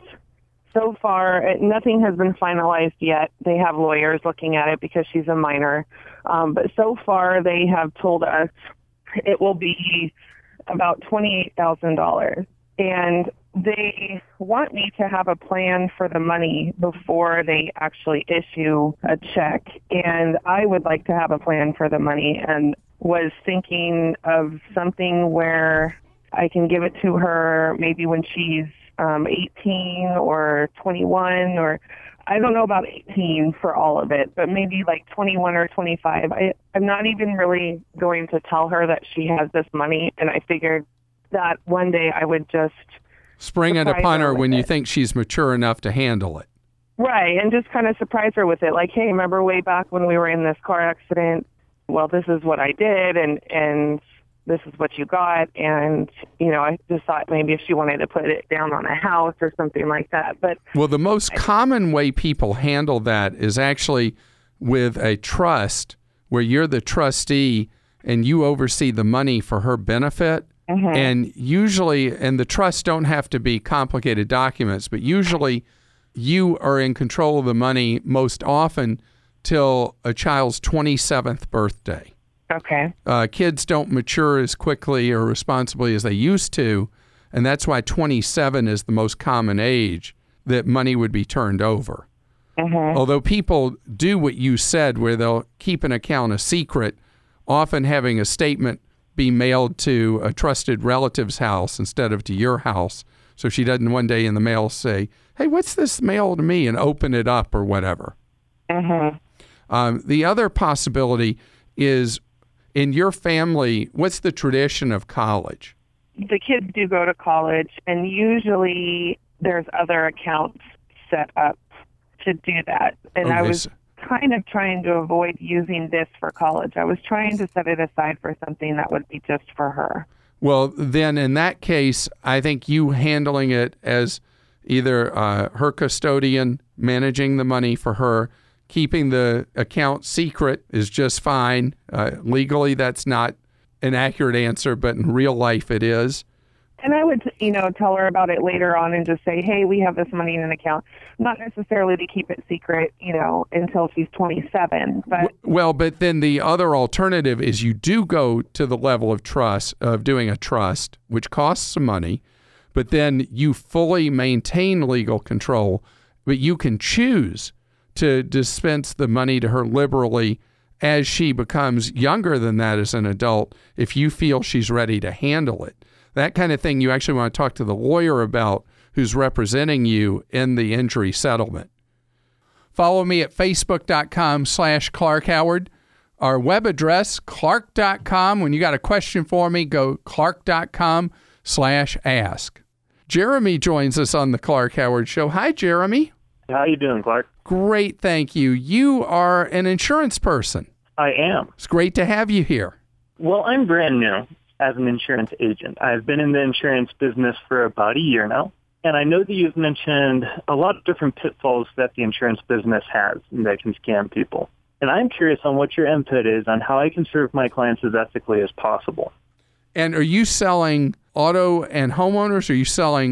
so far, nothing has been finalized yet. They have lawyers looking at it because she's a minor. Um, but so far, they have told us it will be about twenty-eight thousand dollars. And they want me to have a plan for the money before they actually issue a check. And I would like to have a plan for the money and was thinking of something where I can give it to her maybe when she's um, eighteen or twenty-one, or I don't know about eighteen for all of it, but maybe like twenty-one or twenty-five. I, I'm not even really going to tell her that she has this money, and I figured that one day I would just spring it upon her, her when it. you think she's mature enough to handle it. Right, and just kind of surprise her with it. Like, hey, remember way back when we were in this car accident? Well, this is what I did, and, and this is what you got. And, you know, I just thought maybe if she wanted to put it down on a house or something like that. But well, the most I, common way people handle that is actually with a trust where you're the trustee and you oversee the money for her benefit. Mm-hmm. And usually, and the trusts don't have to be complicated documents, but usually you are in control of the money most often till a child's twenty-seventh birthday. Okay. Uh, kids don't mature as quickly or responsibly as they used to, and that's why twenty-seven is the most common age that money would be turned over. Mm-hmm. Although people do what you said, where they'll keep an account a secret, often having a statement be mailed to a trusted relative's house instead of to your house, so she doesn't one day in the mail say, hey, what's this mail to me, and open it up or whatever. Mm-hmm. Um, the other possibility is, in your family, what's the tradition of college? The kids do go to college, and usually there's other accounts set up to do that. And okay. I was kind of trying to avoid using this for college. I was trying to set it aside for something that would be just for her. Well, then in that case, I think you handling it as either uh, her custodian, managing the money for her, keeping the account secret is just fine. Uh, legally, that's not an accurate answer, but in real life it is. And I would, you know, tell her about it later on and just say, hey, we have this money in an account. Not necessarily to keep it secret, you know, until she's twenty-seven. But well, but then the other alternative is you do go to the level of trust, of doing a trust, which costs some money, but then you fully maintain legal control, but you can choose to dispense the money to her liberally as she becomes younger than that as an adult, if you feel she's ready to handle it. That kind of thing you actually want to talk to the lawyer about who's representing you in the injury settlement. Follow me at facebook.com slash Clark Howard. Our web address, clark dot com. When you got a question for me, go clark.com slash ask. Jeremy joins us on the Clark Howard Show. Hi, Jeremy. How you doing, Clark? Great, thank you. You are an insurance person. I am. It's great to have you here. Well, I'm brand new as an insurance agent. I've been in the insurance business for about a year now, and I know that you've mentioned a lot of different pitfalls that the insurance business has that can scam people. And I'm curious on what your input is on how I can serve my clients as ethically as possible. And are you selling auto and homeowners, or are you selling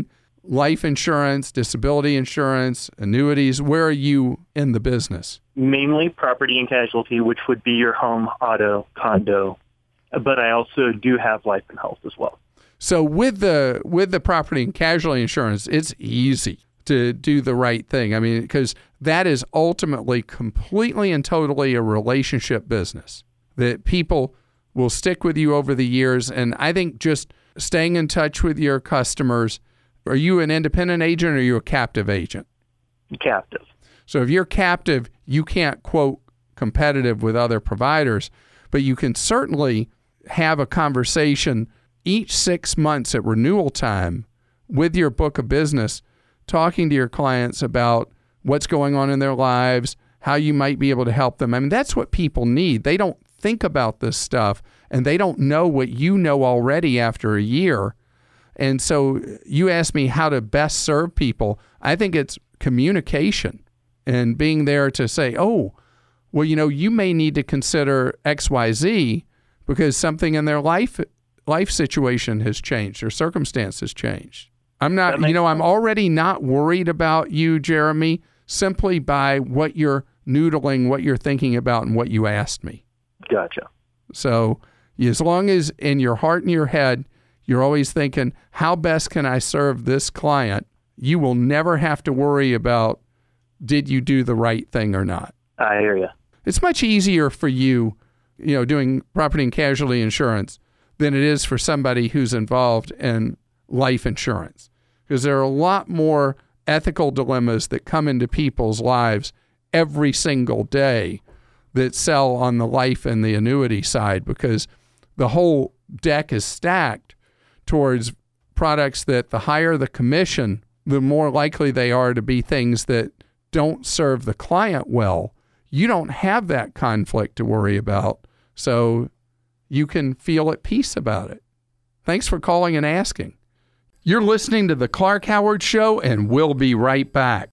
life insurance, disability insurance, annuities? Where are you in the business? Mainly property and casualty, which would be your home, auto, condo. But I also do have life and health as well. So with the with the property and casualty insurance, it's easy to do the right thing. I mean, because that is ultimately completely and totally a relationship business that people will stick with you over the years. And I think just staying in touch with your customers. Are you an independent agent or are you a captive agent? Captive. So if you're captive, you can't quote competitive with other providers, but you can certainly have a conversation each six months at renewal time with your book of business, talking to your clients about what's going on in their lives, how you might be able to help them. I mean, that's what people need. They don't think about this stuff, and they don't know what you know already after a year. And so you asked me how to best serve people. I think it's communication and being there to say, oh, well, you know, you may need to consider X Y Z because something in their life life situation has changed or circumstance has changed. I'm not, you know, I'm already not worried about you, Jeremy, simply by what you're noodling, what you're thinking about, and what you asked me. Gotcha. So as long as in your heart and your head, you're always thinking, how best can I serve this client? You will never have to worry about, did you do the right thing or not? I hear you. It's much easier for you, you know, doing property and casualty insurance than it is for somebody who's involved in life insurance, because there are a lot more ethical dilemmas that come into people's lives every single day that sell on the life and the annuity side, because the whole deck is stacked towards products that the higher the commission, the more likely they are to be things that don't serve the client well. You don't have that conflict to worry about, so you can feel at peace about it. Thanks for calling and asking. You're listening to The Clark Howard Show, and we'll be right back.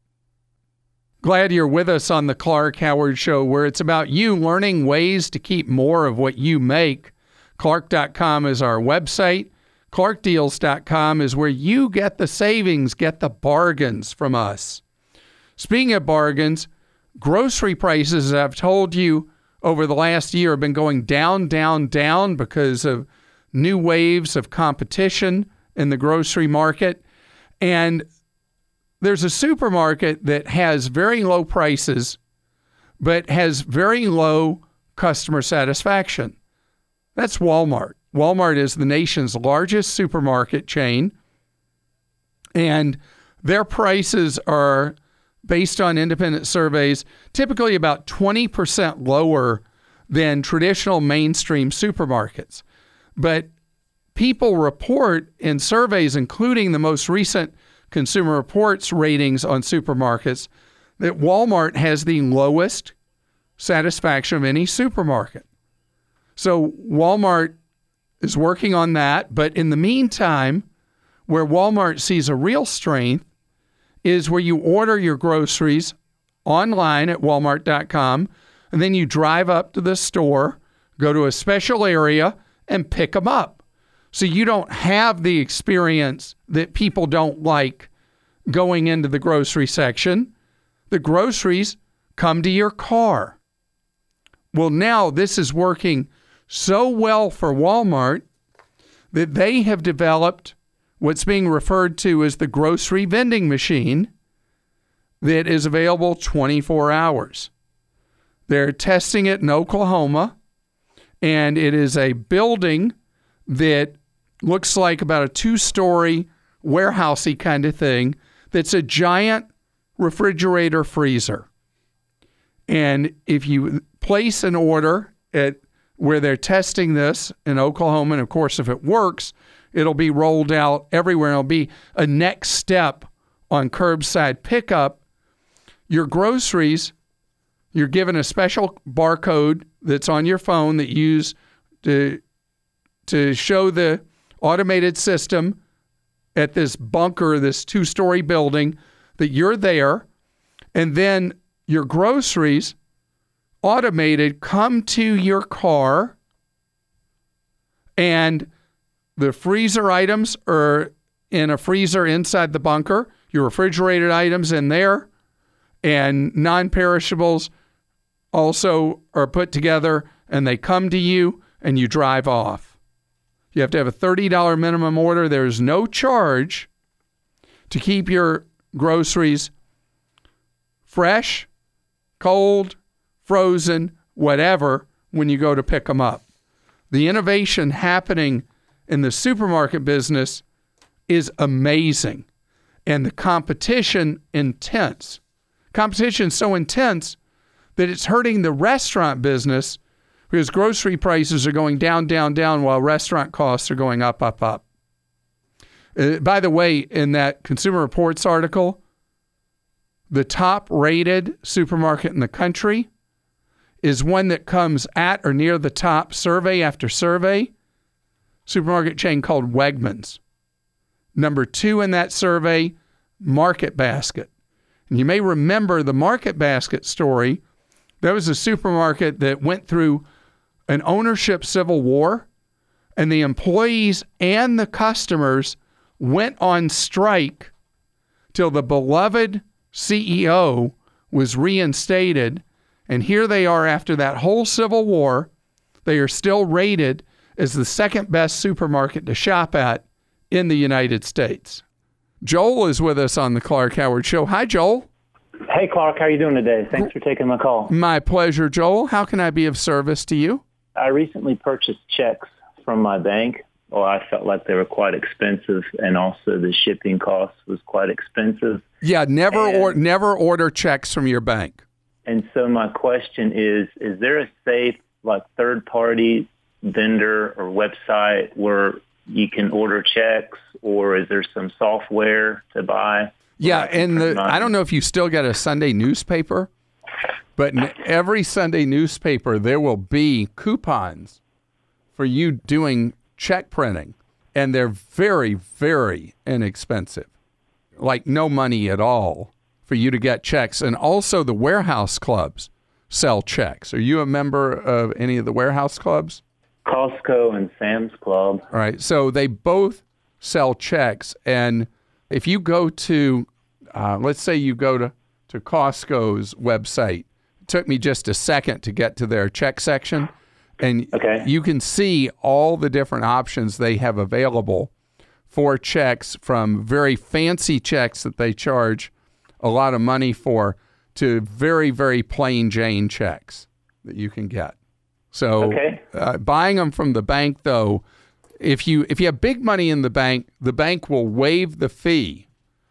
Glad you're with us on The Clark Howard Show, where it's about you learning ways to keep more of what you make. Clark dot com is our website. Clark Deals dot com is where you get the savings, get the bargains from us. Speaking of bargains, grocery prices, as I've told you over the last year, have been going down, down, down because of new waves of competition in the grocery market. And there's a supermarket that has very low prices, but has very low customer satisfaction. That's Walmart. Walmart is the nation's largest supermarket chain, and their prices are, based on independent surveys, typically about twenty percent lower than traditional mainstream supermarkets. But people report in surveys, including the most recent Consumer Reports ratings on supermarkets, that Walmart has the lowest satisfaction of any supermarket. So Walmart is working on that. But in the meantime, where Walmart sees a real strength is where you order your groceries online at walmart dot com, and then you drive up to the store, go to a special area, and pick them up. So you don't have the experience that people don't like going into the grocery section. The groceries come to your car. Well, now this is working so well for Walmart that they have developed what's being referred to as the grocery vending machine that is available twenty-four hours. They're testing it in Oklahoma, and it is a building that looks like about a two-story warehousey kind of thing that's a giant refrigerator freezer. And if you place an order at where they're testing this in Oklahoma, and of course, if it works, it'll be rolled out everywhere. It'll be a next step on curbside pickup. Your groceries, you're given a special barcode that's on your phone that you use to, to show the automated system at this bunker, this two-story building, that you're there. And then your groceries, automated, come to your car, and the freezer items are in a freezer inside the bunker, your refrigerated items in there, and non-perishables also are put together, and they come to you, and you drive off. You have to have a thirty dollars minimum order. There's no charge to keep your groceries fresh, cold, frozen, whatever, when you go to pick them up. The innovation happening in the supermarket business is amazing, and the competition intense. Competition so intense that it's hurting the restaurant business because grocery prices are going down, down, down, while restaurant costs are going up, up, up. Uh, by the way, in that Consumer Reports article, the top-rated supermarket in the country is one that comes at or near the top, survey after survey, supermarket chain called Wegmans. Number two in that survey, Market Basket. And you may remember the Market Basket story. That was a supermarket that went through an ownership civil war, and the employees and the customers went on strike till the beloved C E O was reinstated. And here they are after that whole civil war. They are still rated as the second best supermarket to shop at in the United States. Joel is with us on the Clark Howard Show. Hi, Joel. Hey, Clark. How are you doing today? Thanks for taking my call. My pleasure, Joel. How can I be of service to you? I recently purchased checks from my bank. Well, I felt like they were quite expensive, and also the shipping cost was quite expensive. Yeah, never and, or never order checks from your bank. And so my question is, is there a safe, like, third-party vendor or website where you can order checks, or is there some software to buy? Yeah, and the, I don't know if you still get a Sunday newspaper, but in every Sunday newspaper there will be coupons for you doing check printing, and they're very, very inexpensive, like no money at all for you to get checks. And also the warehouse clubs sell checks. Are you a member of any of the warehouse clubs? Costco and Sam's Club. All right, so they both sell checks, and if you go to, uh, let's say you go to, to Costco's website, it took me just a second to get to their check section, and okay. you can see all the different options they have available for checks, from very fancy checks that they charge a lot of money for to very, very plain Jane checks that you can get. So okay. uh, buying them from the bank, though, if you if you have big money in the bank, the bank will waive the fee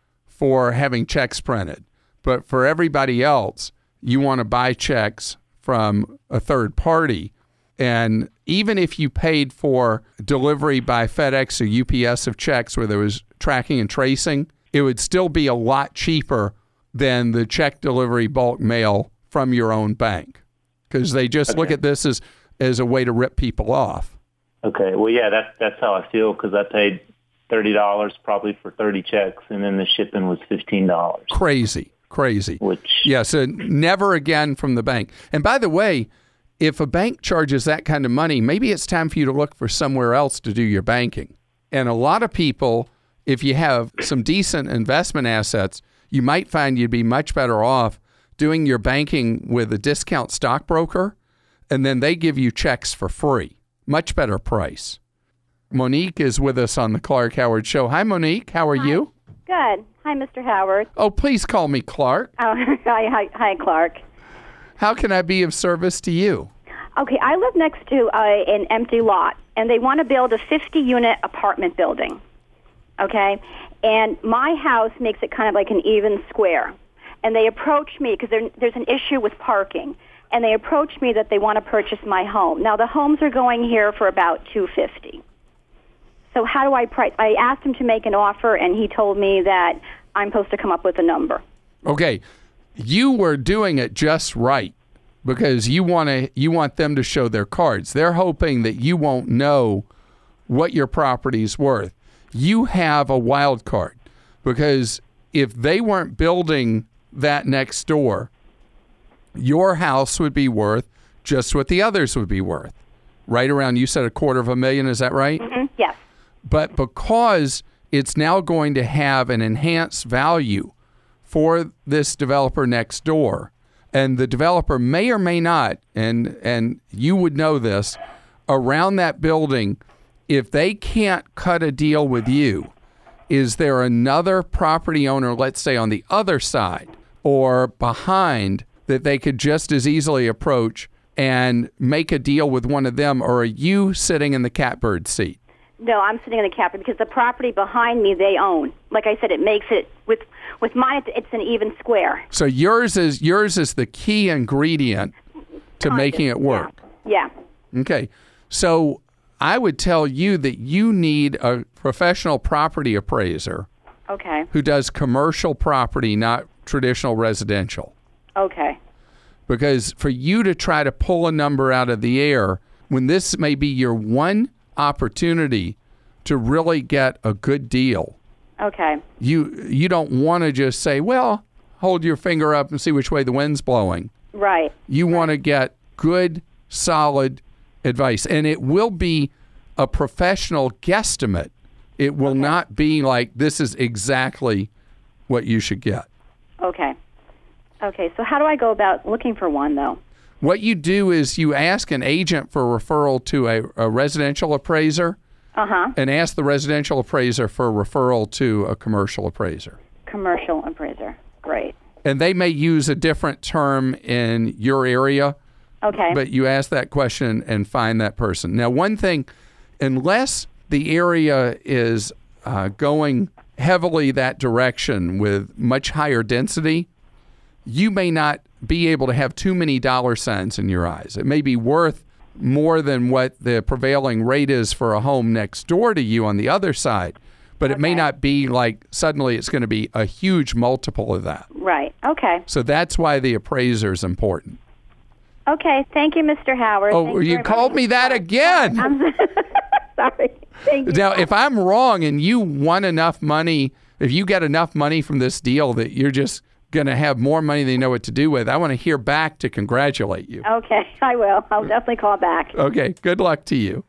for having checks printed. But for everybody else, you want to buy checks from a third party. And even if you paid for delivery by FedEx or U P S of checks where there was tracking and tracing, it would still be a lot cheaper than the check delivery bulk mail from your own bank, because they just okay. look at this as, as a way to rip people off. Okay. Well, yeah, that's that's how I feel, because I paid thirty dollars probably for thirty checks, and then the shipping was fifteen dollars. Crazy, crazy. Which yeah, so never again from the bank. And by the way, if a bank charges that kind of money, maybe it's time for you to look for somewhere else to do your banking. And a lot of people, if you have some decent investment assets, you might find you'd be much better off doing your banking with a discount stockbroker, and then they give you checks for free. Much better price. Monique is with us on the Clark Howard Show. Hi, Monique. How are Hi. you? Good. Hi, Mister Howard. Oh, please call me Clark. Oh, hi, hi, hi, Clark. How can I be of service to you? Okay, I live next to uh, an empty lot, and they want to build a fifty-unit apartment building, okay? And my house makes it kind of like an even square. And they approach me because there, there's an issue with parking. And they approach me that they want to purchase my home. Now, the homes are going here for about two hundred fifty dollars. So how do I price? I asked him to make an offer, and he told me that I'm supposed to come up with a number. Okay. You were doing it just right, because you want to you want them to show their cards. They're hoping that you won't know what your property's worth. You have a wild card, because if they weren't building that next door, your house would be worth just what the others would be worth. Right around, you said a quarter of a million, is that right? Mm-hmm. Yes. But because it's now going to have an enhanced value for this developer next door. And the developer may or may not, and and you would know this, around that building, if they can't cut a deal with you, is there another property owner, let's say on the other side or behind, that they could just as easily approach and make a deal with one of them, or are you sitting in the catbird seat? No, I'm sitting in the catbird because the property behind me they own. Like I said, it makes it with with mine. It's an even square. So yours is yours is the key ingredient to Kind making of, it work. Yeah. Okay. So I would tell you that you need a professional property appraiser Okay. who does commercial property, not traditional residential. Okay. Because for you to try to pull a number out of the air when this may be your one opportunity to really get a good deal, Okay. you you don't want to just say, well, hold your finger up and see which way the wind's blowing. Right. You want to get good, solid advice. And it will be a professional guesstimate. It will not be like, this is exactly what you should get. Okay. Okay. So how do I go about looking for one, though? What you do is you ask an agent for referral to a, a residential appraiser, Uh-huh. and ask the residential appraiser for referral to a commercial appraiser. Commercial appraiser. Great. And they may use a different term in your area. Okay. But you ask that question and find that person. Now, one thing, unless the area is uh, going heavily that direction with much higher density, you may not be able to have too many dollar signs in your eyes. It may be worth more than what the prevailing rate is for a home next door to you on the other side, but it may not be like suddenly it's going to be a huge multiple of that. Right. Okay. So that's why the appraiser is important. Okay. Thank you, Mister Howard. Oh, Thank you very called much. me that again. I'm sorry. Thank you. Now, if I'm wrong and you won enough money, if you get enough money from this deal that you're just going to have more money than you know what to do with, I want to hear back to congratulate you. Okay, I will. I'll definitely call back. Okay, good luck to you.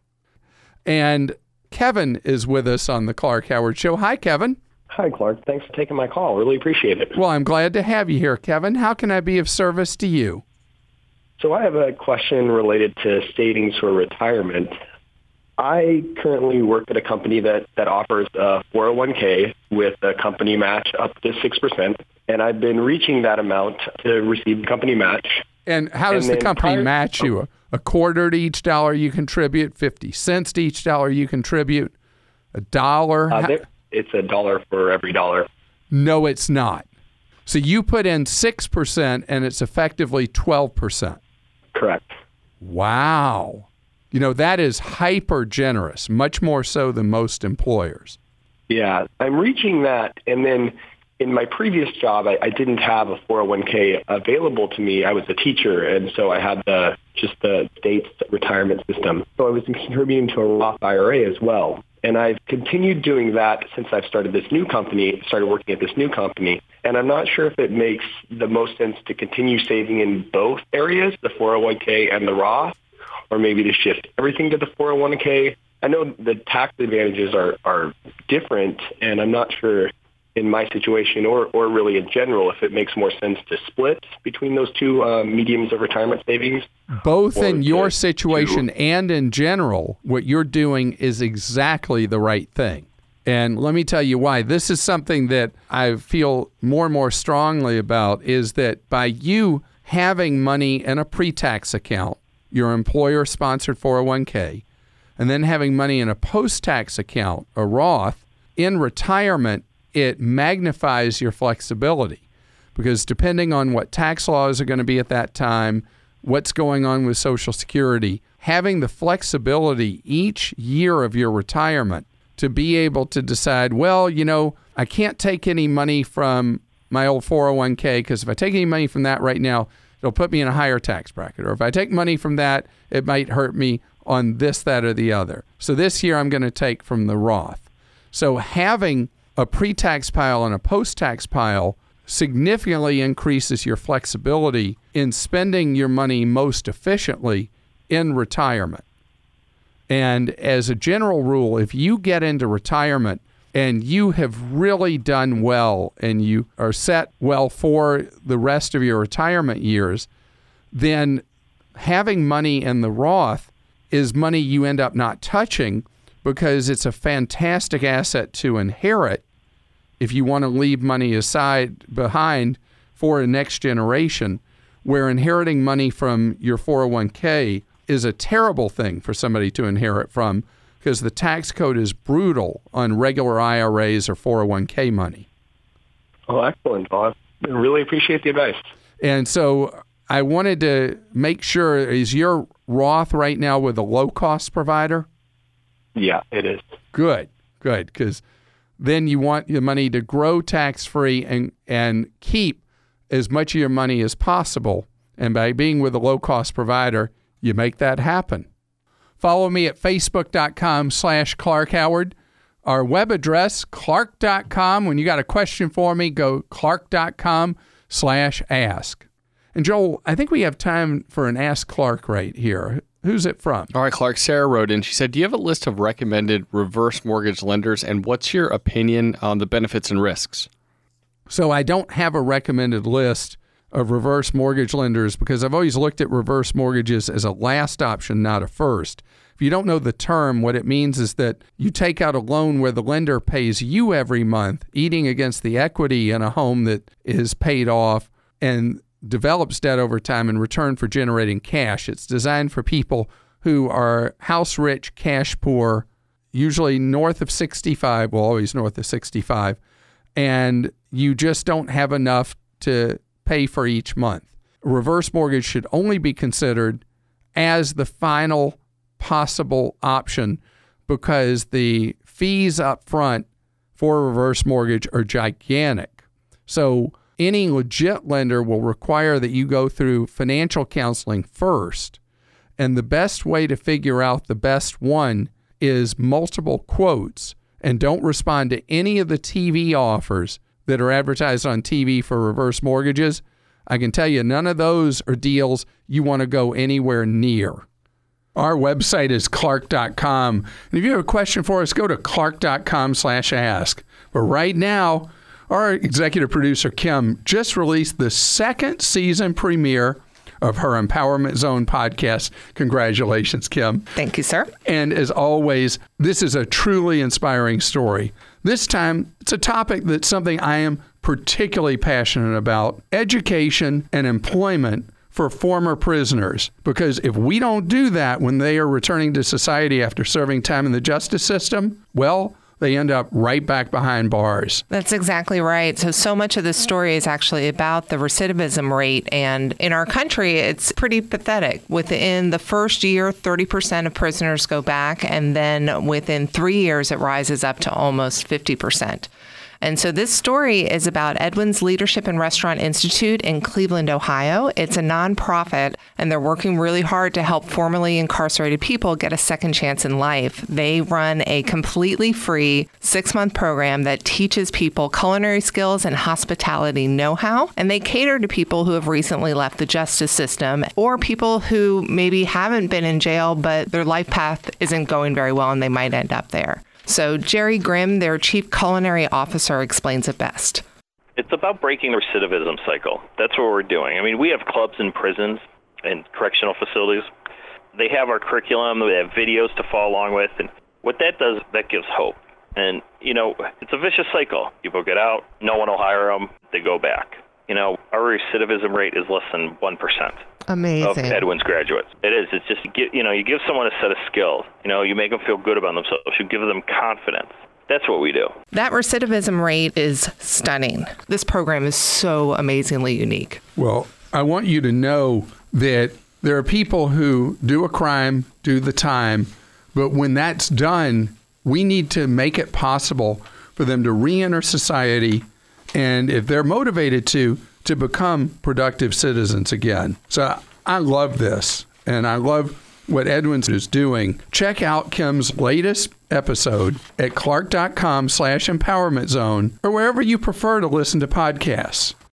And Kevin is with us on the Clark Howard Show. Hi, Kevin. Hi, Clark. Thanks for taking my call. Really appreciate it. Well, I'm glad to have you here, Kevin. How can I be of service to you? So I have a question related to savings for retirement. I currently work at a company that, that offers a four oh one k with a company match up to six percent, and I've been reaching that amount to receive the company match. And how does And the then company prior- match you? A, a quarter to each dollar you contribute, fifty cents to each dollar you contribute, a dollar? Uh, How- there- it's a dollar for every dollar. No, it's not. So you put in six percent and it's effectively twelve percent. Correct. Wow. You know, that is hyper generous, much more so than most employers. Yeah, I'm reaching that. And then in my previous job, I, I didn't have a four oh one k available to me. I was a teacher, and so I had the just the state's retirement system. So I was contributing to a Roth I R A as well. And I've continued doing that since I've started this new company, started working at this new company. And I'm not sure if it makes the most sense to continue saving in both areas, the four oh one k and the Roth, or maybe to shift everything to the four oh one k. I know the tax advantages are, are different, and I'm not sure in my situation or, or really in general if it makes more sense to split between those two uh, mediums of retirement savings. Both Or in your to- situation to- and in general, what you're doing is exactly the right thing. And let me tell you why. This is something that I feel more and more strongly about, is that by you having money in a pre-tax account, your employer-sponsored four oh one k, and then having money in a post-tax account, a Roth, in retirement, it magnifies your flexibility. Because depending on what tax laws are going to be at that time, what's going on with Social Security, having the flexibility each year of your retirement to be able to decide, well, you know, I can't take any money from my old four oh one k because if I take any money from that right now, it'll put me in a higher tax bracket. Or if I take money from that, it might hurt me on this, that, or the other. So this year I'm going to take from the Roth. So having a pre-tax pile and a post-tax pile significantly increases your flexibility in spending your money most efficiently in retirement. And as a general rule, if you get into retirement and you have really done well and you are set well for the rest of your retirement years, then having money in the Roth is money you end up not touching because it's a fantastic asset to inherit if you want to leave money aside behind for a next generation, where inheriting money from your four oh one k is a terrible thing for somebody to inherit from because the tax code is brutal on regular I R As or four oh one k money. Oh, excellent. Well, I really appreciate the advice. And so I wanted to make sure, is your Roth right now with a low-cost provider? Yeah, it is. Good, good, because then you want your money to grow tax-free and, and keep as much of your money as possible. And by being with a low-cost provider, you make that happen. Follow me at facebook.com slash Clark Howard. Our web address, clark dot com. When you got a question for me, go clark.com slash ask. And Joel, I think we have time for an Ask Clark right here. Who's it from? All right, Clark. Sarah wrote in. She said, do you have a list of recommended reverse mortgage lenders, and what's your opinion on the benefits and risks? So I don't have a recommended list of reverse mortgage lenders because I've always looked at reverse mortgages as a last option, not a first. If you don't know the term, what it means is that you take out a loan where the lender pays you every month, eating against the equity in a home that is paid off and develops debt over time in return for generating cash. It's designed for people who are house rich, cash poor, usually north of sixty-five, well, always north of sixty-five, and you just don't have enough to pay for each month. A reverse mortgage should only be considered as the final possible option because the fees up front for a reverse mortgage are gigantic. So any legit lender will require that you go through financial counseling first. And the best way to figure out the best one is multiple quotes, and don't respond to any of the T V offers that are advertised on T V for reverse mortgages. I can tell you none of those are deals you want to go anywhere near. Our website is clark dot com. And if you have a question for us, go to clark dot com slash ask. But right now, our executive producer, Kim, just released the second season premiere of her Empowerment Zone podcast. Congratulations, Kim. Thank you, sir. And as always, this is a truly inspiring story. This time, it's a topic that's something I am particularly passionate about, education and employment for former prisoners. Because if we don't do that when they are returning to society after serving time in the justice system, well, they end up right back behind bars. That's exactly right. So, so much of this story is actually about the recidivism rate. And in our country, it's pretty pathetic. Within the first year, thirty percent of prisoners go back. And then within three years, it rises up to almost fifty percent. And so this story is about Edwin's Leadership and Restaurant Institute in Cleveland, Ohio. It's a nonprofit, and they're working really hard to help formerly incarcerated people get a second chance in life. They run a completely free six-month program that teaches people culinary skills and hospitality know-how, and they cater to people who have recently left the justice system or people who maybe haven't been in jail, but their life path isn't going very well and they might end up there. So Jerry Grimm, their chief culinary officer, explains it best. It's about breaking the recidivism cycle. That's what we're doing. I mean, we have clubs in prisons and correctional facilities. They have our curriculum. They have videos to follow along with. And what that does, that gives hope. And, you know, it's a vicious cycle. People get out. No one will hire them. They go back. You know, our recidivism rate is less than one percent. Amazing. Of Edwin's graduates. It is. It's just, you know, you give someone a set of skills. You know, you make them feel good about themselves. You give them confidence. That's what we do. That recidivism rate is stunning. This program is so amazingly unique. Well, I want you to know that there are people who do a crime, do the time, but when that's done, we need to make it possible for them to re-enter society, and if they're motivated to, to become productive citizens again. So I love this, and I love what Edwin's is doing. Check out Kim's latest episode at clark dot com slash empowerment zone or wherever you prefer to listen to podcasts.